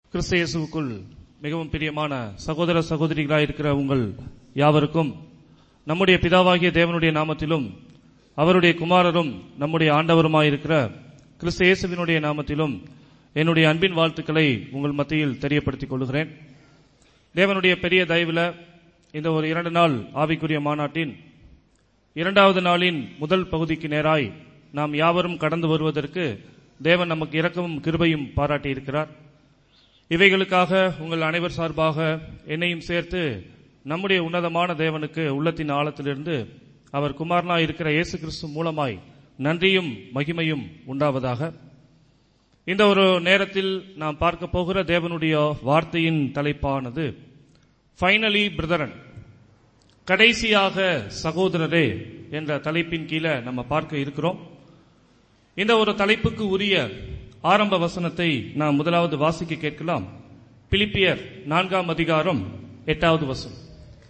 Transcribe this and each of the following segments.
கிறிஸ்து இயேசுவுக்குள் மிகவும் பிரியமான சகோதர சகோதரிகளாய் இருக்கிற உங்கள் யாவருக்கும் நம்முடைய பிதாவாகிய தேவனுடைய நாமத்திலும் அவருடைய குமாரரும் நம்முடைய ஆண்டவருமாயிருக்கிற கிறிஸ்து இயேசுவினுடைய நாமத்திலும் என்னுடைய அன்பின் வாழ்த்துக்களை உங்கள் மத்தியில் தெரியப்படுத்திக் கொள்கிறேன். தேவனுடைய பெரிய தயவுல இந்த ஒரு 2 நாள் ஆவிக்குரிய மாநாட்டின் 2வது நாளின் முதல் பகுதிக்கு நேராய் நாம் யாவரும் கடந்து வருவதற்கு தேவன் நமக்கு இரக்கமும் கிருபையும் பாராட்டியிருக்கிறார். இவைகளுக்காக உங்கள் அனைவர் சார்பாக என்னையும் சேர்த்து நம்முடைய உன்னதமான தேவனுக்கு உள்ளத்தின் ஆழத்திலிருந்து அவர் குமாரனாய் இருக்கிற இயேசு கிறிஸ்து மூலமாய் நன்றியும் மகிமையும் உண்டாவதாக. இந்த ஒரு நேரத்தில் நாம் பார்க்க போகிற தேவனுடைய வார்த்தையின் தலைப்பானது ஃபைனலி பிரதரன், கடைசியாக சகோதரரே என்ற தலைப்பின் கீழே நம்ம பார்க்க இருக்கிறோம். இந்த ஒரு தலைப்புக்கு உரிய ஆரம்ப வசனத்தை நாம் முதலாவது வாசிக்க கேட்கலாம். பிலிப்பியர் 4ஆம் அதிகாரம் 8வது வசனம்.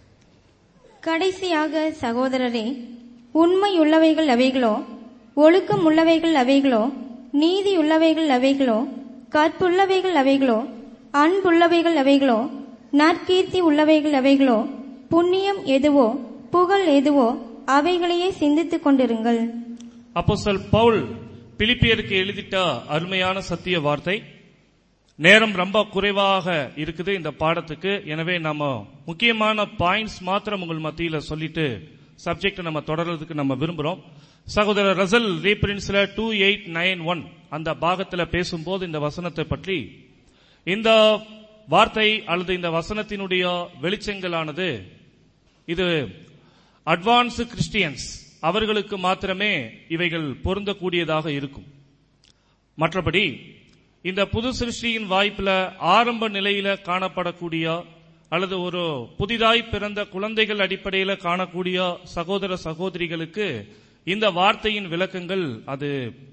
கடைசியாக சகோதரரே, உண்மையுள்ளவைகள் அவைகளோ, ஒழுக்கம் உள்ளவைகள் அவைகளோ, நீதி உள்ளவைகள் அவைகளோ, கற்புள்ளவைகள் அவைகளோ, அன்புள்ளவைகள் அவைகளோ, நற்கீர்த்தி உள்ளவைகள் அவைகளோ, புண்ணியம் எதுவோ, புகழ் எதுவோ, அவைகளையே சிந்தித்துக் கொண்டிருங்கள். அப்போஸ்தலன் பவுல் பிலிப்பியருக்கு எழுதிட்ட அருமையான சத்திய வார்த்தை. நேரம் ரொம்ப குறைவாக இருக்குது இந்த பாடத்துக்கு. எனவே நம்ம முக்கியமான பாயிண்ட்ஸ் மாத்திரம் உங்கள் மத்தியில சொல்லிட்டு சப்ஜெக்ட் நம்ம தொடர்றதுக்கு நம்ம விரும்புறோம். சகோதரர் ரசல் ரீபிரின்ஸ்ல 2891 அந்த பாகத்துல பேசும்போது இந்த வசனத்தை பற்றி, இந்த வார்த்தை அல்லது இந்த வசனத்தினுடைய வெளிச்சங்களானது இது அட்வான்ஸ் கிறிஸ்டியன்ஸ் அவர்களுக்கு மாத்திரமே இவைகள் பொருந்தக்கூடியதாக இருக்கும். மற்றபடி இந்த புது சிருஷ்டியின் வாய்ப்புல ஆரம்ப நிலையில காணப்படக்கூடிய அல்லது ஒரு புதிதாய் பிறந்த குழந்தைகள் அடிப்படையில காணக்கூடிய சகோதர சகோதரிகளுக்கு இந்த வார்த்தையின் விளக்கங்கள் அது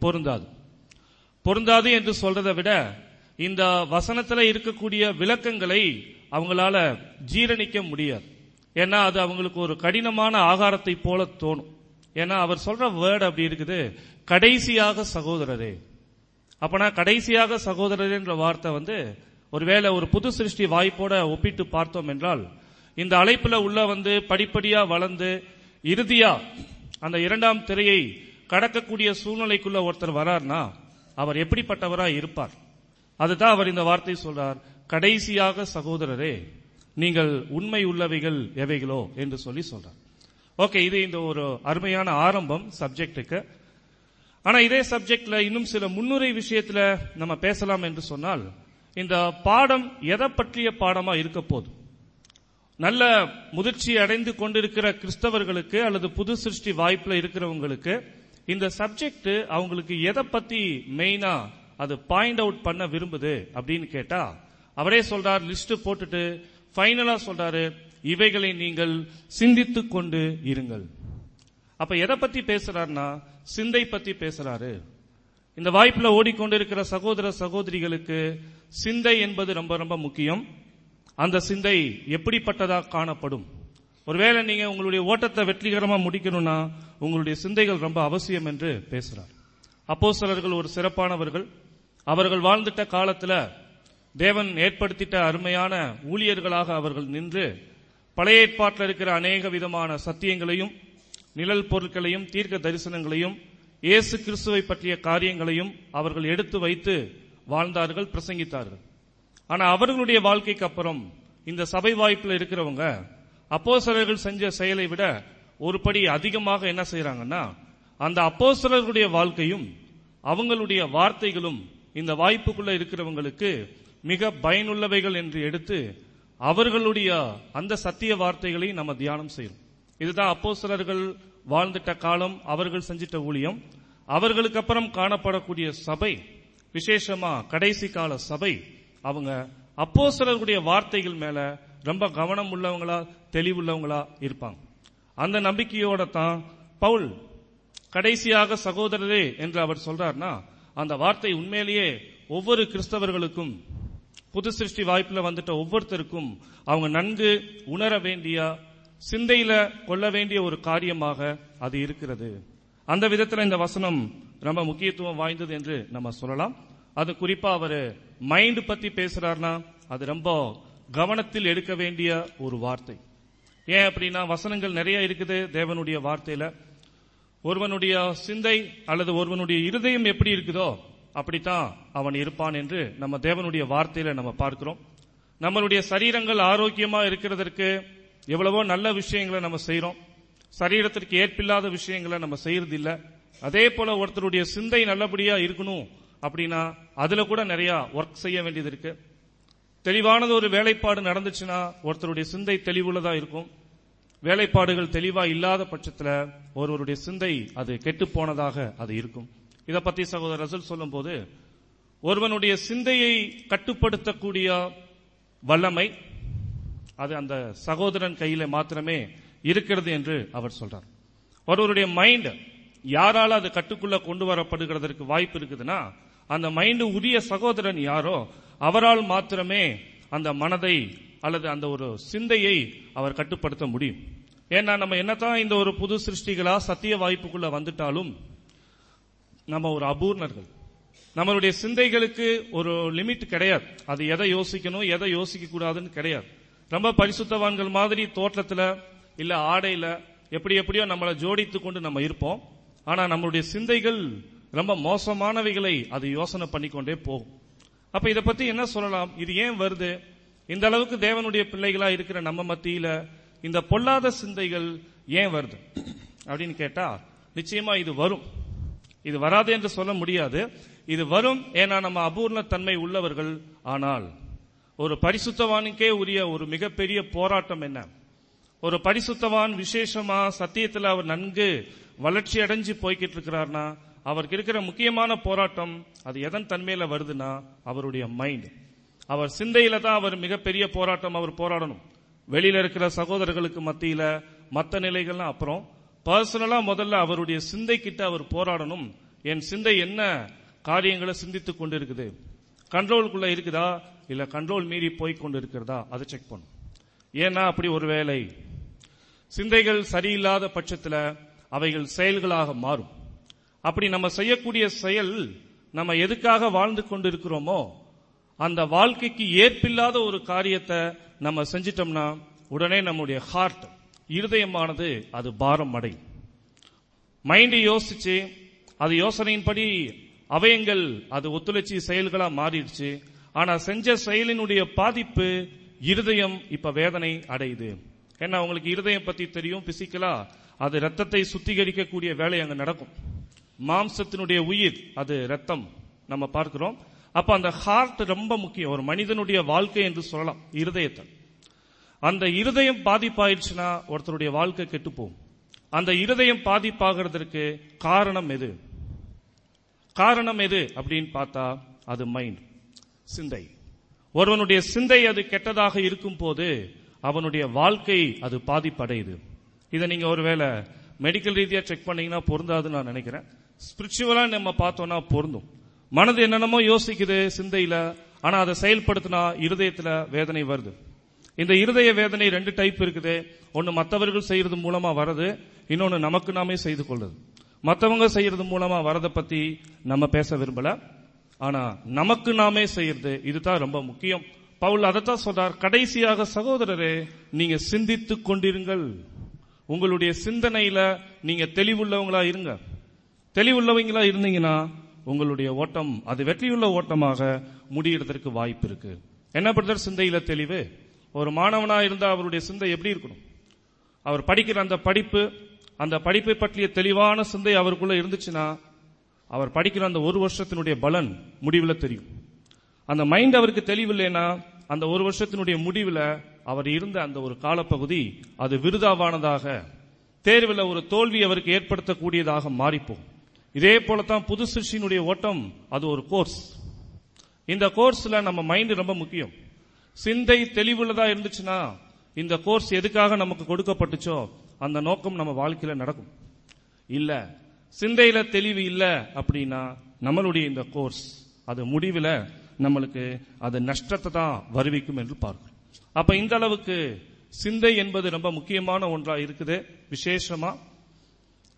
பொருந்தாது என்று சொல்றதை விட, இந்த வசனத்துல இருக்கக்கூடிய விளக்கங்களை அவங்களால ஜீரணிக்க முடியாது. ஏன்னா அது அவங்களுக்கு ஒரு கடினமான ஆகாரத்தை போல தோணும். ஏன்னா அவர் சொல்ற வேர்டு அப்படி இருக்குது, கடைசியாக சகோதரரே. அப்பனா கடைசியாக சகோதரரே என்ற வார்த்தை ஒருவேளை ஒரு புது சிருஷ்டி வாய்ப்போட ஒப்பிட்டு பார்த்தோம் என்றால், இந்த அழைப்புல உள்ள படிப்படியா வளர்ந்து இறுதியா அந்த 2ஆம் திரையை கடக்கக்கூடிய சூழ்நிலைக்குள்ள ஒருத்தர் வரார்னா அவர் எப்படிப்பட்டவரா இருப்பார்? அதுதான் அவர் இந்த வார்த்தை சொல்றார், கடைசியாக சகோதரரே நீங்கள் உண்மை உள்ளவைகள் எவைகளோ என்று சொல்றார். ஓகே, இது இந்த ஒரு அருமையான ஆரம்பம் சப்ஜெக்டுக்கு. ஆனா இதே சப்ஜெக்ட்ல இன்னும் சில முன்னுரை விஷயத்துல நம்ம பேசலாம் என்று சொன்னால், இந்த பாடம் எதை பற்றிய பாடமா இருக்க போது? நல்ல முதிர்ச்சி அடைந்து கொண்டிருக்கிற கிறிஸ்தவர்களுக்கு அல்லது புது சிருஷ்டி வாய்ப்புல இருக்கிறவங்களுக்கு இந்த சப்ஜெக்ட் அவங்களுக்கு எதை பத்தி மெயினா அது பாயிண்ட் அவுட் பண்ண விரும்புது அப்படின்னு கேட்டா, அவரே சொல்றார், லிஸ்ட் போட்டுட்டு ஃபைனலா சொல்றாரு, இவைகளை நீங்கள் சிந்தித்துக் கொண்டு இருங்கள். அப்ப எதை பத்தி பேசுறாருன்னா சிந்தை பத்தி பேசுறாரு. இந்த வாய்ப்புல ஓடிக்கொண்டிருக்கிற சகோதர சகோதரிகளுக்கு சிந்தை என்பது ரொம்ப ரொம்ப முக்கியம். அந்த சிந்தை எப்படிப்பட்டதா காணப்படும்? ஒருவேளை நீங்க உங்களுடைய ஓட்டத்தை வெற்றிகரமா முடிக்கணும்னா உங்களுடைய சிந்தைகள் ரொம்ப அவசியம் என்று பேசுறார். அப்போஸ்தலர்கள் ஒரு சிறப்பானவர்கள். அவர்கள் வாழ்ந்துட்ட காலத்துல தேவன் ஏற்படுத்திட்ட அருமையான ஊழியர்களாக அவர்கள் நின்று பழைய ஏற்பாட்டில் இருக்கிற அநேக விதமான சத்தியங்களையும் நிழல் பொருட்களையும் தீர்க்க தரிசனங்களையும் இயேசு கிறிஸ்துவை பற்றிய காரியங்களையும் அவர்கள் எடுத்து வைத்து வாழ்ந்தார்கள், பிரசங்கித்தார்கள். ஆனா அவர்களுடைய வாழ்க்கைக்கு அப்புறம் இந்த சபை வாய்ப்புல இருக்கிறவங்க அப்போஸ்தலர்கள் செஞ்ச செயலை விட ஒரு படி அதிகமாக என்ன செய்யறாங்கன்னா, அந்த அப்போஸ்தலர்களுடைய வாழ்க்கையும் அவங்களுடைய வார்த்தைகளும் இந்த வாய்ப்புக்குள்ள இருக்கிறவங்களுக்கு மிக பயனுள்ளவைகள் என்று எடுத்து அவர்களுடைய அந்த சத்திய வார்த்தைகளை நம்ம தியானம் செய்யணும். இதுதான் அப்போஸ்தலர்கள் வாழ்ந்துட்ட காலம், அவர்கள் செஞ்சிட்ட ஊழியம். அவர்களுக்கு அப்புறம் காணப்படக்கூடிய சபை, விசேஷமா கடைசி கால சபை, அவங்க அப்போஸ்தலர்களுடைய வார்த்தைகள் மேல ரொம்ப கவனம் உள்ளவங்களா தெளிவுள்ளவங்களா இருப்பாங்க. அந்த நம்பிக்கையோட தான் பவுல் கடைசியாக சகோதரரே என்று அவர் சொல்றார்னா, அந்த வார்த்தை உண்மையிலேயே ஒவ்வொரு கிறிஸ்தவர்களுக்கும் புது சிருஷ்டி வாய்ப்புல வந்துட்ட ஒவ்வொருத்தருக்கும் அவங்க நன்கு உணர வேண்டிய, சிந்தையில கொள்ள வேண்டிய ஒரு காரியமாக அது இருக்கிறது. அந்த விதத்தில் இந்த வசனம் ரொம்ப முக்கியத்துவம் வாய்ந்தது என்று நம்ம சொல்லலாம். அது குறிப்பா அவர் மைண்ட் பத்தி பேசுறாருன்னா அது ரொம்ப கவனத்தில் எடுக்க வேண்டிய ஒரு வார்த்தை. ஏன் அப்படின்னா வசனங்கள் நிறைய இருக்குது தேவனுடைய வார்த்தையில. ஒருவனுடைய சிந்தை அல்லது ஒருவனுடைய இருதயம் எப்படி இருக்குதோ அப்படித்தான் அவன் இருப்பான் என்று நம்ம தேவனுடைய வார்த்தையில நம்ம பார்க்கிறோம். நம்மளுடைய சரீரங்கள் ஆரோக்கியமா இருக்கிறதற்கு எவ்வளவோ நல்ல விஷயங்களை நம்ம செய்யறோம். சரீரத்திற்கு ஏற்பில்லாத விஷயங்களை நம்ம செய்யறது இல்ல. அதே போல ஒருத்தருடைய சிந்தை நல்லபடியா இருக்கணும் அப்படின்னா அதுல கூட நிறைய ஒர்க் செய்ய வேண்டியது இருக்கு. தெளிவானது ஒரு வேலைப்பாடு நடந்துச்சுன்னா ஒருத்தருடைய சிந்தை தெளிவுள்ளதா இருக்கும். வேலைப்பாடுகள் தெளிவா இல்லாத பட்சத்துல ஒருவருடைய சிந்தை அது கெட்டு போனதாக அது இருக்கும். இதை பத்தி சகோதரர் ரசூல் சொல்லும் போது ஒருவனுடைய சிந்தையை கட்டுப்படுத்தக்கூடிய வல்லமை அது அந்த சகோதரன் கையில மாத்திரமே இருக்கிறது என்று அவர் சொல்றார். ஒருவருடைய மைண்ட் யாரால அது கட்டுக்குள்ள கொண்டு வரப்படுகிறதற்கு வாய்ப்பு இருக்குதுன்னா அந்த மைண்ட் உரிய சகோதரன் யாரோ அவரால் மாத்திரமே அந்த மனதை அல்லது அந்த ஒரு சிந்தையை அவர் கட்டுப்படுத்த முடியும். ஏன்னா நம்ம என்னதான் இந்த ஒரு புது சிருஷ்டிகளா சத்திய வாய்ப்புக்குள்ள வந்துட்டாலும் நம்ம ஒரு அபூர்ணர்கள். நம்மளுடைய சிந்தைகளுக்கு ஒரு லிமிட் கிடையாது. அது எதை யோசிக்கணும் எதை யோசிக்க கூடாதுன்னு கிடையாது. ரொம்ப பரிசுத்தவான்கள் மாதிரி தோற்றத்துல இல்ல ஆடையில எப்படியோ நம்மளை ஜோடித்து கொண்டு நம்ம இருப்போம். ஆனா நம்மளுடைய சிந்தைகள் ரொம்ப மோசமானவைகளை அது யோசனை பண்ணிக்கொண்டே போகும். அப்ப இதை பத்தி என்ன சொல்லலாம்? இது ஏன் வருது? இந்த அளவுக்கு தேவனுடைய பிள்ளைகளா இருக்கிற நம்ம மத்தியில இந்த பொல்லாத சிந்தைகள் ஏன் வருது அப்படின்னு கேட்டா நிச்சயமா இது வரும். இது வராது என்று சொல்ல முடியாது. இது வரும். ஏன்னா நம்ம அபூர்ண தன்மை உள்ளவர்கள். ஆனால் ஒரு பரிசுத்தவானுக்கே உரிய ஒரு மிகப்பெரிய போராட்டம் என்ன? ஒரு பரிசுத்தவான் விசேஷமா சத்தியத்தில் அவர் நன்கு வளர்ச்சி அடைஞ்சு போய்கிட்டு இருக்கிறார்னா அவருக்கு இருக்கிற முக்கியமான போராட்டம் அது எதன் தன்மையில வருதுன்னா அவருடைய மைண்ட், அவர் சிந்தையில தான் அவர் மிகப்பெரிய போராட்டம் அவர் போராடணும். வெளியில இருக்கிற சகோதரர்களுக்கு மத்தியில மற்ற நிலைகள்லாம் அப்புறம் பர்சனலா முதல்ல அவருடைய சிந்தை கிட்ட அவர் போராடணும். என் சிந்தை என்ன காரியங்களை சிந்தித்துக் கொண்டு இருக்குது, கண்ட்ரோலுக்குள்ள இருக்குதா இல்ல கண்ட்ரோல் மீறி போய் கொண்டு இருக்கிறதா அதை செக் பண்ணும். ஏன்னா அப்படி ஒருவேளை சிந்தைகள் சரியில்லாத பட்சத்தில் அவைகள் செயல்களாக மாறும். அப்படி நம்ம செய்யக்கூடிய செயல் நம்ம எதுக்காக வாழ்ந்து கொண்டு இருக்கிறோமோ அந்த வாழ்க்கைக்கு ஏற்பில்லாத ஒரு காரியத்தை நம்ம செஞ்சிட்டோம்னா உடனே நம்முடைய ஹார்ட் இருதயமானது அது பாரம் அடையும். மைண்ட் யோசிச்சு அது யோசனையின்படி அவயங்கள் அது ஒத்துழைச்சி செயல்களா மாறிடுச்சு. ஆனா செஞ்ச செயலினுடைய பாதிப்பு இருதயம் இப்ப வேதனை அடையுது. ஏன்னா உங்களுக்கு இருதயம் பத்தி தெரியும். பிசிக்கலா அது ரத்தத்தை சுத்திகரிக்கக்கூடிய வேலை அங்க நடக்கும். மாம்சத்தினுடைய உயிர் அது ரத்தம் நம்ம பார்க்கிறோம். அப்ப அந்த ஹார்ட் ரொம்ப முக்கியம். ஒரு மனிதனுடைய வாழ்க்கை என்று சொல்லலாம் இருதயத்தை. அந்த இருதயம் பாதிப்பாயிடுச்சுன்னா ஒருத்தருடைய வாழ்க்கை கெட்டு போகும். அந்த இருதயம் பாதிப்பாகிறதுக்கு காரணம் எது? காரணம் எது அப்படின்னு பார்த்தா அது மைண்ட், சிந்தை. ஒருவனுடைய சிந்தை அது கெட்டதாக இருக்கும் போது அவனுடைய வாழ்க்கை அது பாதிப்படையுது. இதை நீங்க ஒருவேளை மெடிக்கல் ரீதியா செக் பண்ணீங்கன்னா பொருந்தாதுன்னு நான் நினைக்கிறேன். ஸ்பிரிச்சுவலா நம்ம பார்த்தோம்னா பொருந்தும். மனது என்னென்னமோ யோசிக்குது சிந்தையில, ஆனா அதை செயல்படுத்தினா இருதயத்துல வேதனை வருது. இந்த இருதய வேதனை 2 டைப் இருக்குது. ஒன்னு மற்றவர்கள் செய்யறது மூலமா வரது, இன்னொன்னு நமக்கு நாமே செய்து கொள்றது. மற்றவங்க செய்யறது மூலமா வரதை பத்தி நம்ம பேச விரும்பல. ஆனா நமக்கு நாமே செய்யறது இதுதான் ரொம்ப முக்கியம். பவுல் அதைத்தான் சொல்றார். கடைசியாக சகோதரரே நீங்க சிந்தித்துக் கொண்டிருங்கள். உங்களுடைய சிந்தனையில நீங்க தெளிவுள்ளவங்களா இருங்க. தெளிவுள்ளவங்களா இருந்தீங்கன்னா உங்களுடைய ஓட்டம் அது வெற்றியுள்ள ஓட்டமாக முடியறதற்கு வாய்ப்பு இருக்கு. என்ன பிரதர் சிந்தையில தெளிவு? ஒரு மாணவனா இருந்தா அவருடைய சிந்தை எப்படி இருக்கணும்? அவர் படிக்கிற அந்த படிப்பை பற்றிய தெளிவான சிந்தை அவருக்குள்ள இருந்துச்சுன்னா அவர் படிக்கிற அந்த 1 வருஷத்தினுடைய பலன் முடிவில் தெரியும். அந்த மைண்ட் அவருக்கு தெளிவில்லைன்னா அந்த 1 வருஷத்தினுடைய முடிவில் அவர் இருந்த அந்த ஒரு காலப்பகுதி அது விருதாவானதாக, தேர்வில் ஒரு தோல்வி அவருக்கு ஏற்படுத்தக்கூடியதாக மாறிப்போம். இதே போலத்தான் புது சிருஷ்டியினுடைய ஓட்டம் அது ஒரு கோர்ஸ். இந்த கோர்ஸ்ல நம்ம மைண்ட் ரொம்ப முக்கியம். சிந்தை தெளிவுள்ளதா இருந்துச்சுன்னா இந்த கோர்ஸ் எதுக்காக நமக்கு கொடுக்கப்பட்டுச்சோ அந்த நோக்கம் நம்ம வாழ்க்கையில நடக்கும். இல்ல சிந்தையில தெளிவு இல்ல அப்படின்னா நம்மளுடைய இந்த கோர்ஸ் அது முடிவில் நம்மளுக்கு அது நஷ்டத்தை தான் வருவிக்கும் என்று பார்க்கிறோம். அப்ப இந்த அளவுக்கு சிந்தை என்பது ரொம்ப முக்கியமான ஒன்றா இருக்குது. விசேஷமா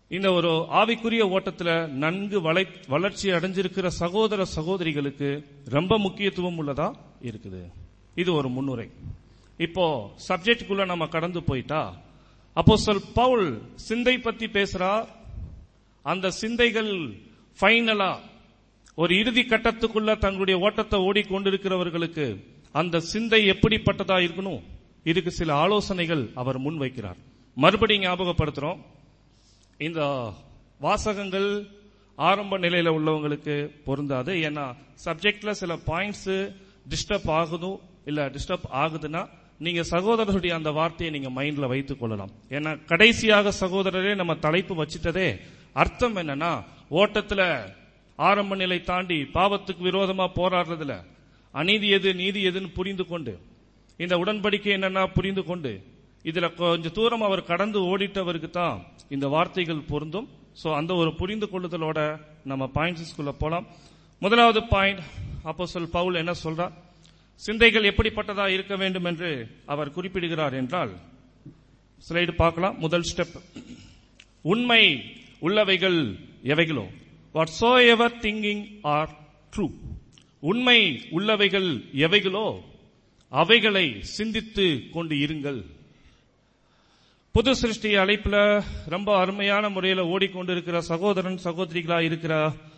இந்த ஒரு ஆவிக்குரிய ஓட்டத்துல நன்கு வளர்ச்சி அடைஞ்சிருக்கிற சகோதர சகோதரிகளுக்கு ரொம்ப முக்கியத்துவம் உள்ளதா இருக்குது. இது ஒரு முன்னுரை. இப்போ சப்ஜெக்டுக்குள்ள நம்ம கடந்து போயிட்டா, அப்போஸ்தலன் பவுல் சிந்தை பத்தி பேசுறார். அந்த சிந்தைகள் ஃபைனலா ஒரு இறுதி கட்டத்துக்குள்ள தங்களுடைய ஓட்டத்தை ஓடிக்கொண்டிருக்கிறவர்களுக்கு அந்த சிந்தை எப்படிப்பட்டதா இருக்கணும், இதுக்கு சில ஆலோசனைகள் அவர் முன் வைக்கிறார். மறுபடியும் ஞாபகப்படுத்துறோம், இந்த வாசகங்கள் ஆரம்ப நிலையில உள்ளவங்களுக்கு பொருந்தாது. ஏன்னா சப்ஜெக்ட்ல சில பாயிண்ட்ஸ் டிஸ்டர்ப் ஆகுதும் இல்ல டிஸ்டர்ப் ஆகுதுன்னா நீங்க சகோதரருடைய அந்த வார்த்தையை நீங்க மைண்ட்ல வைத்துக் கொள்ளலாம். ஏன்னா கடைசியாக சகோதரரே நம்ம தலைப்பு வச்சிட்டதே அர்த்தம் என்னன்னா, ஓட்டத்துல ஆரம்ப நிலை தாண்டி பாவத்துக்கு விரோதமா போராடுறதுல அநீதி எது நீதி எதுன்னு புரிந்து கொண்டு, இந்த உடன்படிக்கை என்னன்னா புரிந்து கொண்டு, இதுல கொஞ்சம் தூரம் அவர் கடந்து ஓடிட்டவருக்கு தான் இந்த வார்த்தைகள் பொருந்தும். சோ அந்த ஒரு புரிந்து கொள்ளுதலோட நம்ம பாயிண்ட்ஸ்குள்ள போலாம். முதலாவது பாயிண்ட், அப்போஸ்தலன் பவுல் என்ன சொல்றார், சிந்தைகள் எப்படிப்பட்டதா இருக்க வேண்டும் என்று அவர் குறிப்பிடுகிறார் என்றால், ஸ்லைடு பார்க்கலாம். முதல் ஸ்டெப், உண்மை உள்ளவைகள் எவைகளோ, whatsoever thinking are true, உண்மை உள்ளவைகள் எவைகளோ அவைகளை சிந்தித்து கொண்டு இருங்கள். புது சிருஷ்டி அழைப்புல ரொம்ப அருமையான முறையில் ஓடிக்கொண்டிருக்கிற சகோதரன் சகோதரிகளா இருக்கிற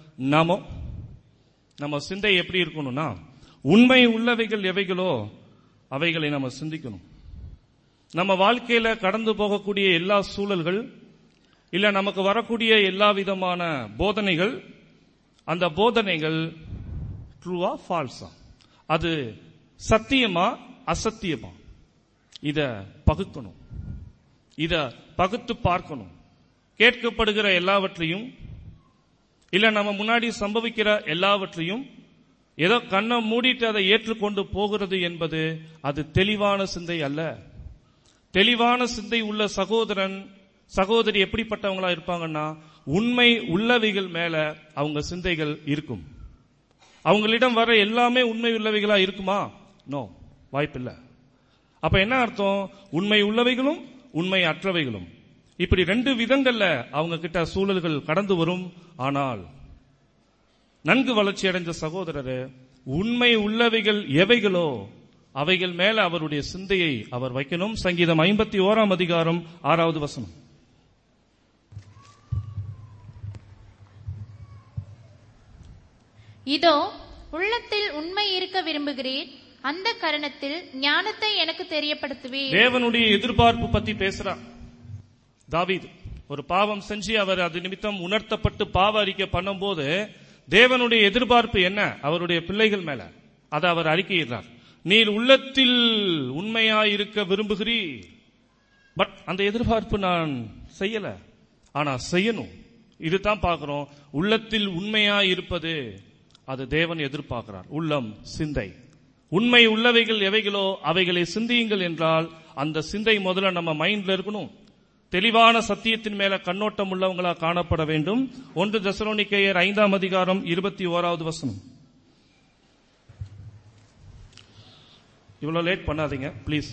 நம்ம சிந்தை எப்படி இருக்கணும்னா, உண்மை உள்ளவைகள் எவைகளோ அவைகளை நம்ம சிந்திக்கணும். நம்ம வாழ்க்கையில கடந்து போகக்கூடிய எல்லா சூழல்கள் இல்ல நமக்கு வரக்கூடிய எல்லா விதமான போதனைகள், அந்த போதனைகள் ட்ரூவா ஃபால்ஸா, அது சத்தியமா அசத்தியமா, இத பகுக்கணும், இத பகுத்து பார்க்கணும். கேட்கப்படுகிற எல்லாவற்றையும் இல்ல நம்ம முன்னாடி சம்பவிக்கிற எல்லாவற்றையும் ஏதோ கண்ணை மூடிட்டு அதை ஏற்றுக்கொண்டு போகிறது என்பது அது தெளிவான சிந்தை அல்ல. தெளிவான சிந்தை உள்ள சகோதரன் சகோதரி எப்படிப்பட்டவங்களா இருப்பாங்கன்னா, உண்மை உள்ளவைகள் மேல அவங்க சிந்தைகள் இருக்கும். அவங்களிடம் வர எல்லாமே உண்மை உள்ளவைகளா இருக்குமா? நோ, வாய்ப்பில்லை. அப்ப என்ன அர்த்தம், உண்மை உள்ளவைகளும் உண்மை அற்றவைகளும், இப்படி ரெண்டு விதங்கள்ல அவங்க கிட்ட சூழல்கள் கடந்து வரும். ஆனால் நன்கு வளர்ச்சி அடைந்த சகோதரர் உண்மை உள்ளவைகள் எவைகளோ அவைகள் மேல அவருடைய சிந்தையை அவர் வைக்கணும். சங்கீதம் 51 அதிகாரம் 6வது வசனம், இதோ உள்ளத்தில் உண்மை இருக்க விரும்புகிறீர், அந்த கரணத்தில் ஞானத்தை எனக்கு தெரியப்படுத்துவீர். தேவனுடைய எதிர்பார்ப்பு பத்தி பேசுறார் தாவீது. ஒரு பாவம் செஞ்சு அவர் அது நிமித்தம் உணர்த்தப்பட்டு பாவ அறிக்கை பண்ணும் போது தேவனுடைய எதிர்பார்ப்பு என்ன அவருடைய பிள்ளைகள் மேல, அதை அவர் அறிக்கையிடுறார். நீர் உள்ளத்தில் உண்மையாயிருக்க விரும்புகிறீர், பட் அந்த எதிர்பார்ப்பு நான் செய்யல, ஆனா செய்யணும். இதுதான் பார்க்கிறோம். உள்ளத்தில் உண்மையாயிருப்பது அது தேவன் எதிர்பார்க்கிறார். உள்ளம் சிந்தை, உண்மை உள்ளவைகள் எவைகளோ அவைகளை சிந்தியுங்கள் என்றால் அந்த சிந்தை முதல்ல நம்ம மைண்ட்ல இருக்கணும். தெளிவான சத்தியத்தின் மேல கண்ணோட்டம் உள்ளவங்களா காணப்பட வேண்டும். 1 தெசலோனிக்கேயர் 5 அதிகாரம் 21வது வசனம். இவ்வளவு லேட் பண்ணாதீங்க பிளீஸ்.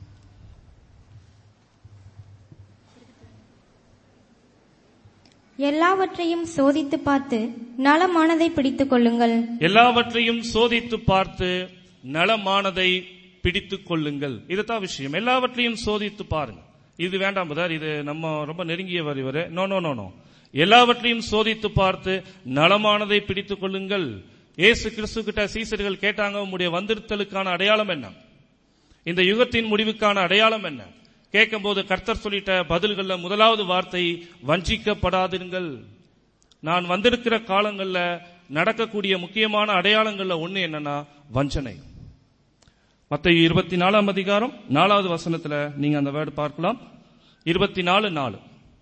எல்லாவற்றையும் சோதித்து பார்த்து நலமானதை பிடித்துக் கொள்ளுங்கள். எல்லாவற்றையும் சோதித்து பார்த்து நலமானதை பிடித்துக் கொள்ளுங்கள். இதுதான் விஷயம். எல்லாவற்றையும் சோதித்து பாருங்க. இது வேண்டாம் பதர், இது நம்ம ரொம்ப நெருங்கியவர் இவரு. நோ நோ நோ நோ, எல்லாவற்றையும் சோதித்து பார்த்து நலமானதை பிடித்துக் கொள்ளுங்கள். இயேசு கிறிஸ்து கிட்ட சீசர்கள் கேட்டாங்க, உம்முடைய வந்திருத்தலுக்கான அடையாளம் என்ன, இந்த யுகத்தின் முடிவுக்கான அடையாளம் என்ன? கேட்கும் போது கர்த்தர் சொல்லிட்ட பதில்கள்ல முதலாவது வார்த்தை வஞ்சிக்கப்படாதீர்கள். நான் வந்திருக்கிற காலங்கள்ல நடக்கக்கூடிய முக்கியமான அடையாளங்கள்ல ஒண்ணு என்னன்னா வஞ்சனை. மத்தேயு 24 அதிகாரம் 4வது வசனத்துல நீங்க அந்த வேர்டு பார்க்கலாம். 24:4.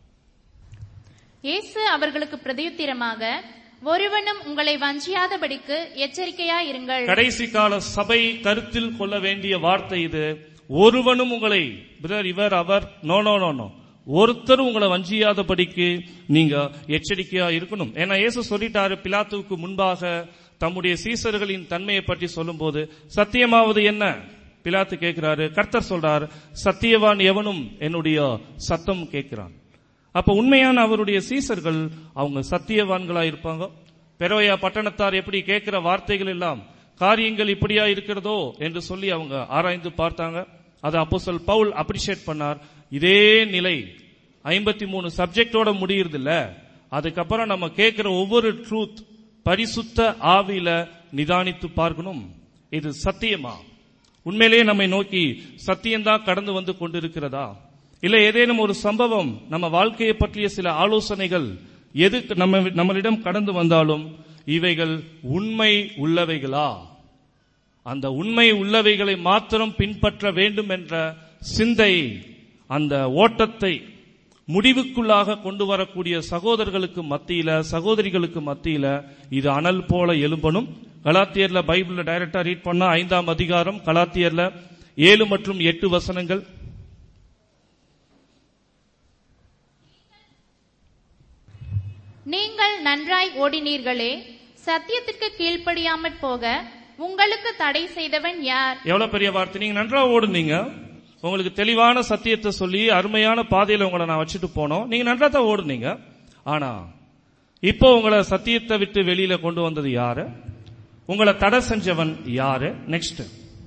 இயேசு அவர்களுக்கு பிரதியுத்தரமாக, ஒருவனும் உங்களை வஞ்சியாதபடிக்கு எச்சரிக்கையாயிருங்கள். கடைசி கால சபை கருத்தில் கொள்ள வேண்டிய வார்த்தை இது. ஒருவனும் உங்களை, இவர் அவர், நோ நோ நோ நோ, ஒருத்தர் உங்களை வஞ்சியாதபடிக்கு நீங்க எச்சரிக்கையா இருக்கணும். ஏன்னா இயேசு சொல்லிட்டாரு பிலாத்துவுக்கு முன்பாக தம்முடைய சீசர்களின் தன்மையை பற்றி சொல்லும் போது, சத்தியமாவது என்ன பிலாத்து கேட்கிறாரு. கர்த்தர் சொல்றார், சத்தியவான் எவனும் என்னுடைய சத்தம் கேட்கிறான். அப்ப உண்மையான அவருடைய சீசர்கள் அவங்க சத்தியவான்களா இருப்பாங்க. பெரோயா பட்டணத்தார் எப்படி கேட்கிற வார்த்தைகள் எல்லாம் காரியங்கள் இப்படியா இருக்கிறதோ என்று சொல்லி அவங்க ஆராய்ந்து பார்த்தாங்க. அதை அப்போஸ்தலர் பவுல் அப்ரிஷியேட் பண்ணார். இதே நிலை 53 சப்ஜெக்டோட முடியறது இல்ல. அதுக்கப்புறம் நம்ம கேட்கிற ஒவ்வொரு ட்ரூத் பரிசுத்த ஆவியில நிதானித்து பார்க்கணும். இது சத்தியமா, உண்மையிலேயே நம்மை நோக்கி சத்தியம்தான் கடந்து வந்து கொண்டிருக்கிறதா, இல்ல ஏதேனும் ஒரு சம்பவம் நம்ம வாழ்க்கையை பற்றிய சில ஆலோசனைகள் எது நம்மளிடம் கடந்து வந்தாலும் இவைகள் உண்மை உள்ளவைகளா, அந்த உண்மை உள்ளவைகளை மாத்திரம் பின்பற்ற வேண்டும் என்ற சிந்தை, அந்த ஓட்டத்தை முடிவுக்குள்ளாக கொண்டு வரக்கூடிய சகோதரர்களுக்கு மத்தியில, சகோதரிகளுக்கு மத்தியில இது அனல் போல எழும்பணும். கலாத்தியர்ல பைபிள்ல டைரக்டா ரீட் பண்ணா 5ஆம் அதிகாரம் கலாத்தியர்ல 7 மற்றும் 8 வசனங்கள். நீங்கள் நன்றாய் ஓடினீர்களே, சத்தியத்திற்கு கீழ்ப்படியாமற் போக உங்களுக்கு தடை செய்தவன் யார்? எவ்வளவு பெரிய வார்த்தை. நீங்க நன்றா ஓடுனீங்க, உங்களுக்கு தெளிவான சத்தியத்தை சொல்லி அருமையான பாதையில உங்களை நான் வச்சுட்டு போனோம், நீங்க நன்றா தான் ஓடுனீங்க. ஆனா இப்போ உங்களை சத்தியத்தை விட்டு வெளியில கொண்டு வந்தது யாரு? உங்களை தடை செஞ்சவன் யாரு? நெக்ஸ்ட்,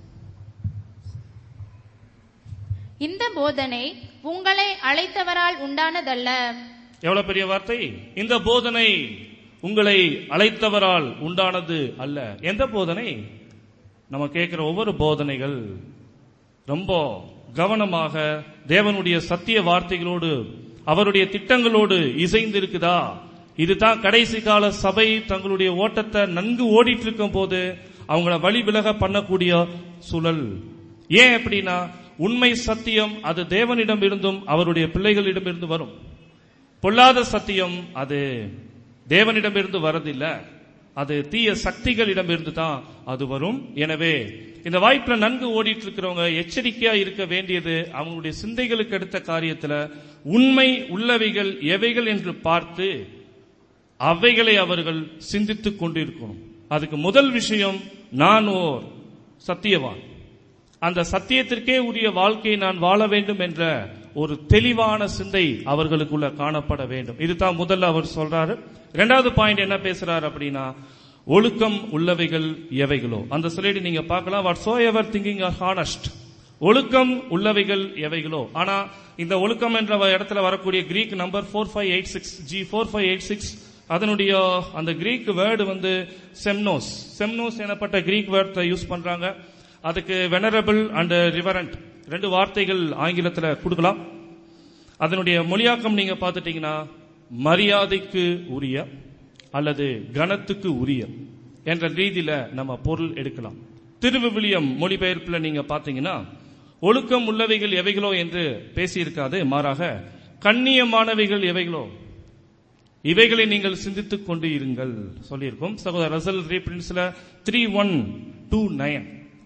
இந்த போதனை உங்களை அழைத்தவரால் உண்டானதல்ல. எவ்வளவு பெரிய வார்த்தை. இந்த போதனை உங்களை அழைத்தவரால் உண்டானது அல்ல. எந்த போதனை? நம்ம கேட்கிற ஒவ்வொரு போதனைகள் ரொம்ப கவனமாக தேவனுடைய சத்திய வார்த்தைகளோடு அவருடைய திட்டங்களோடு இசைந்து இருக்குதா? இதுதான் கடைசி கால சபை தங்களுடைய ஓட்டத்தை நன்கு ஓடிட்டு இருக்கும் போது அவங்கள வழி விலக பண்ணக்கூடிய சூழல். ஏன் அப்படின்னா உண்மை சத்தியம் அது தேவனிடம் இருந்தும் அவருடைய பிள்ளைகளிடம் இருந்து வரும். பொல்லாத சத்தியம் அது தேவனிடமிருந்து வரதில்லை, அது தீய சக்திகளிடமிருந்து தான் அது வரும். எனவே இந்த வாய்ப்புல நன்கு ஓடிட்டு இருக்கிறவங்க எச்சரிக்கையா இருக்க வேண்டியது அவங்களுடைய சிந்தைகளுக்கு எடுத்த காரியத்துல உண்மை உள்ளவைகள் எவைகள் என்று பார்த்து அவைகளை அவர்கள் சிந்தித்துக் கொண்டிருக்கணும். அதுக்கு முதல் விஷயம், நான் ஓர் சத்தியவான், அந்த சத்தியத்திற்கே உரிய வாழ்க்கையை நான் வாழ வேண்டும் என்ற ஒரு தெளிவான சிந்தை அவர்களுக்குள்ள காணப்பட வேண்டும். இதுதான் முதல்ல அவர் சொல்றாரு. இரண்டாவது பாயிண்ட் என்ன பேசுறாரு அப்படின்னா, ஒழுக்கம் உள்ளவைகள் எவைகளோ. அந்த ஸ்லைடு நீங்க பார்க்கலாம். whatsoever thinking are honest, ஒழுக்கம் உள்ளவைகள் எவைகளோ. ஆனா இந்த ஒழுக்கம் என்ற இடத்துல வரக்கூடிய கிரீக் நம்பர் 4586 G4586 அதனுடைய அந்த கிரீக் வேர்டு வந்து செம்னோஸ். செம்னோஸ் எனப்பட்ட கிரீக் வேர்டை யூஸ் பண்றாங்க. அதுக்கு வெனரபிள் அண்ட் ரிவரண்ட் 2 வார்த்தைகள் ஆங்கிலத்தில் கொடுக்கலாம். அதனுடைய மொழியாக்கம் நீங்க பார்த்துட்டீங்கன்னா மரியாதைக்கு உரிய அல்லது கனத்துக்கு உரிய என்ற ரீதியில நம்ம பொருள் எடுக்கலாம். திருவிவிலியம் மொழிபெயர்ப்புல நீங்க பாத்தீங்கன்னா ஒழுக்கம் உள்ளவைகள் எவைகளோ என்று பேசியிருக்காது, மாறாக கண்ணியமானவைகள் எவைகளோ இவைகளை நீங்கள் சிந்தித்துக் கொண்டு இருங்கள் சொல்லியிருக்கோம். சகோதரர் ரசல் ரீபிரின்ஸ்ல 3129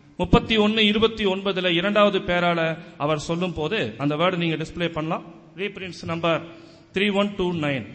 31:29 இரண்டாவது பேரால அவர் சொல்லும் போது அந்த வேர்டு நீங்க டிஸ்பிளே பண்ணலாம். Reference number 3129.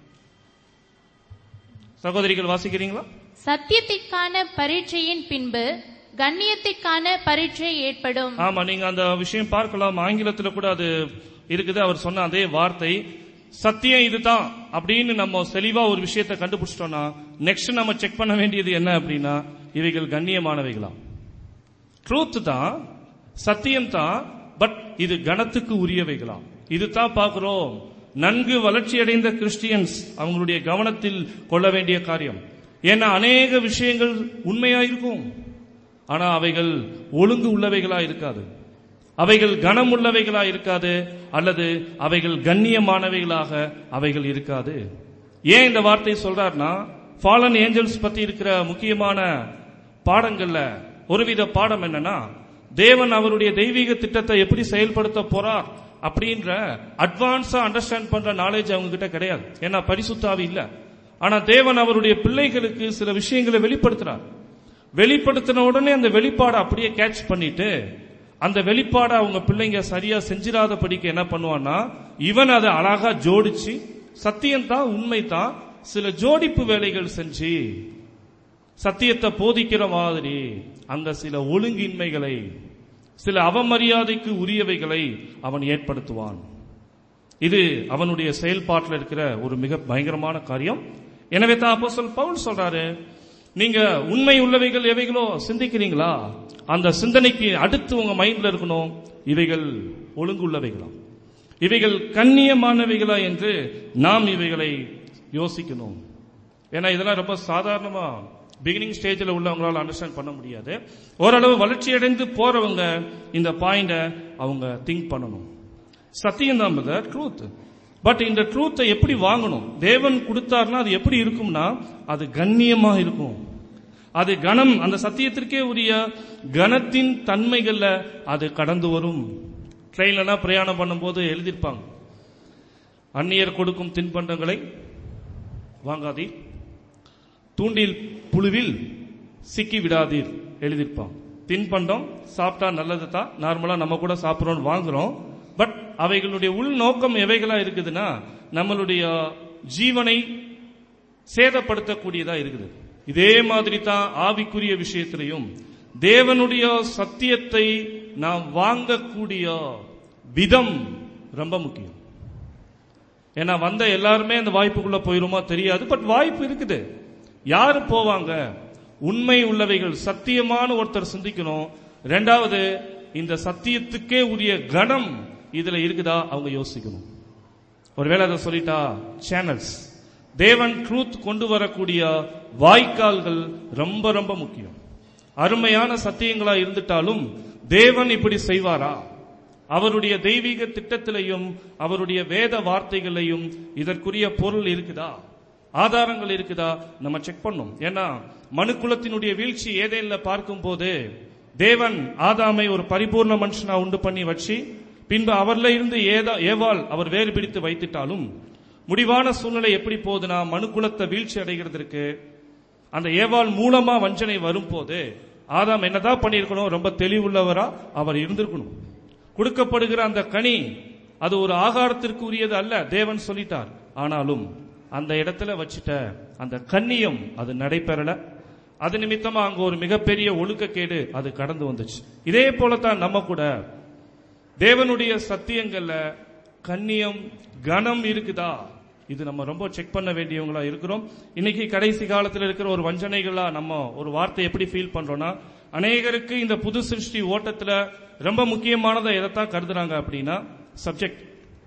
சகோதரிகள் வாசிக்கிறீங்களா? சத்தியத்திற்கான பரீட்சையின் பின்பு கண்ணியத்திற்கான பரீட்சை ஏற்படும். ஆமா, நீங்க அந்த விஷயம் பார்க்கலாம். ஆங்கிலத்தில் கூட அது இருக்குது. அவர் சொன்ன அதே வார்த்தை, சத்தியம் இதுதான் அப்படின்னு நம்ம தெளிவா ஒரு விஷயத்தை கண்டுபிடிச்சிட்டோம்னா நெக்ஸ்ட் நம்ம செக் பண்ண வேண்டியது என்ன அப்படின்னா, இவைகள் கண்ணியமானவைகளா? ட்ரூத் தான், சத்தியம் தான், பட் இது கனத்துக்கு உரியவைகளா? இதுதான் பார்க்கிறோம். நன்கு வளர்ச்சி அடைந்த கிறிஸ்டியன்ஸ் அவங்களுடைய கவனத்தில் கொள்ள வேண்டிய காரியம். ஏன்னா அநேக விஷயங்கள் உண்மையா இருக்கும், ஆனா அவைகள் ஒழுங்கு உள்ளவைகளா இருக்காது, அவைகள் கனம் உள்ளவைகளா இருக்காது, அல்லது அவைகள் கண்ணியமானவைகளாக அவைகள் இருக்காது. ஏன் இந்த வார்த்தையை சொல்றாருன்னா, ஃபாலன் ஏஞ்சல்ஸ் பத்தி இருக்கிற முக்கியமான பாடங்கள்ல ஒருவித பாடம் என்னன்னா, தேவன் அவருடைய தெய்வீக திட்டத்தை எப்படி செயல்படுத்த போறார் அப்படின்ற அட்வான்ஸா அண்டர்ஸ்டாண்ட் பண்ற நாலேஜ் அவங்க கிட்ட கிடையாது. ஏன்னா பரிசுத்த ஆவி இல்ல. ஆனா தேவன் அவருடைய பிள்ளைகளுக்கு சில விஷயங்களை வெளிப்படுத்துறார். வெளிப்படுத்தின உடனே அந்த வெளிப்பாடை அப்படியே கேட்ச் பண்ணிட்டு அந்த வெளிப்பாடை அவங்க பிள்ளைங்க சரியா செஞ்சிராதபடிக்கு என்ன பண்ணுவான்னா, இவன் அதை அழகா ஜோடிச்சு, சத்தியம் தான் உண்மை தான், சில ஜோடிப்பு வேலைகள் செஞ்சு சத்தியத்தை போதிக்கிற மாதிரி அங்க சில ஒழுங்கின்மைகளை, சில அவமரியாதைக்கு உரியவைகளை அவன் ஏற்படுத்துவான். இது அவனுடைய செயல்பாட்டில் இருக்கிற ஒரு மிக பயங்கரமான காரியம். எனவே தான் அப்போஸ்தலன் பவுல் சொல்றாரு, நீங்க உண்மை உள்ளவைகள் எவைகளோ சிந்திக்கிறீங்களா, அந்த சிந்தனைக்கு அடுத்து உங்க மைண்ட்ல இருக்கணும், இவைகள் ஒழுங்குள்ளவைகளா, இவைகள் கண்ணியமானவைகளா என்று நாம் இவைகளை யோசிக்கணும். ஏன்னா இதெல்லாம் ரொம்ப சாதாரணமா பிகினிங் ஸ்டேஜில் உள்ளவங்களால அண்டர்ஸ்டாண்ட் பண்ண முடியாது. ஓரளவு வளர்ச்சி அடைந்து போறவங்க இந்த பாயிண்ட அவங்க திங்க் பண்ணணும். சத்தியம் தான் பிரதர், ட்ரூத். பட் இந்த ட்ரூத்தை எப்படி வாங்கணும்? தேவன் கொடுத்தார்னா அது எப்படி இருக்கும்னா அது கண்ணியமா இருக்கும். அது கணம், அந்த சத்தியத்திற்கே உரிய கணத்தின் தன்மைகள்ல அது கடந்து வரும். ட்ரெயின்லாம் பிரயாணம் பண்ணும்போது எழுதியிருப்பாங்க, அந்நியர் கொடுக்கும் தின்பண்டங்களை வாங்காதீர், தூண்டில் புழுவில் சிக்கி விடாதீர் எழுதியிருப்பாங்க. தின்பண்டம் சாப்பிட்டா நல்லது தான், நார்மலா நம்ம கூட சாப்பிட்றோம் வாங்குறோம். பட் அவைகளுடைய உள் நோக்கம் எவைகளா இருக்குதுன்னா நம்மளுடைய ஜீவனை சேதப்படுத்தக்கூடியதா இருக்குது. இதே மாதிரி தான் ஆவிக்குரிய விஷயத்திலையும் தேவனுடைய சத்தியத்தை நாம் வாங்கக்கூடிய விதம் ரொம்ப முக்கியம். ஏன்னா வந்த எல்லாருமே அந்த வாய்ப்புக்குள்ள போயிருமா தெரியாது, பட் வாய்ப்பு இருக்குது. யாரு போவாங்க? உண்மை உள்ளவைகள், சத்தியமான ஒருத்தர் சிந்திக்கணும். இரண்டாவது, இந்த சத்தியத்துக்கே உரிய கணம் இதுல இருக்குதா அவங்க யோசிக்கணும். ஒருவேளை அதை சொல்லிட்டா சேனல்ஸ், தேவன் ட்ரூத் கொண்டு வரக்கூடிய வாய்க்கால்கள் ரொம்ப ரொம்ப முக்கியம். அருமையான சத்தியங்களா இருந்துட்டாலும் தேவன் இப்படி செய்வாரா? அவருடைய தெய்வீக திட்டத்திலையும் அவருடைய வேத வார்த்தைகளையும் இதற்குரிய பொருள் இருக்குதா, ஆதாரங்கள் இருக்குதா நம்ம செக் பண்ணும். ஏன்னா மனுக்குலத்தினுடைய வீழ்ச்சி ஏதேன்ல பார்க்கும் போது தேவன் ஆதாமை ஒரு பரிபூர்ண மனுஷனா உண்டு பண்ணி வச்சு பின்பு அவர்ல இருந்து ஏவாள் அவர் வேறு பிடித்து வைத்துட்டாலும் முடிவான சூழ்நிலை எப்படி போகுதுன்னா மனுக்குலத்தை வீழ்ச்சி அடைகிறதுக்கு அந்த ஏவாள் மூலமா வஞ்சனை வரும் போது ஆதாம் என்னதான் பண்ணிருக்கணும்? ரொம்ப தெளிவுள்ளவரா அவர் இருந்திருக்கணும். கொடுக்கப்படுகிற அந்த கனி அது ஒரு ஆகாரத்திற்கு உரியது அல்ல, தேவன் சொல்லிட்டார். ஆனாலும் அந்த இடத்துல வச்சுட்ட அந்த கண்ணியம் அது நடைபெறல. அது நிமித்தமா அங்க ஒரு மிகப்பெரிய ஒழுக்கக்கேடு அது கடந்து வந்துச்சு. இதே போலத்தான் நம்ம கூட தேவனுடைய சத்தியங்கள்ல கண்ணியம் கனம் இருக்குதா, இது நம்ம ரொம்ப செக் பண்ண வேண்டியவங்களா இருக்கிறோம். இன்னைக்கு கடைசி காலத்தில் இருக்கிற ஒரு வஞ்சனைகளா நம்ம ஒரு வார்த்தை எப்படி ஃபீல் பண்றோம்னா, அநேகருக்கு இந்த புது சிருஷ்டி ஓட்டத்துல ரொம்ப முக்கியமானதை எதைத்தான் கருதுறாங்க அப்படின்னா சப்ஜெக்ட்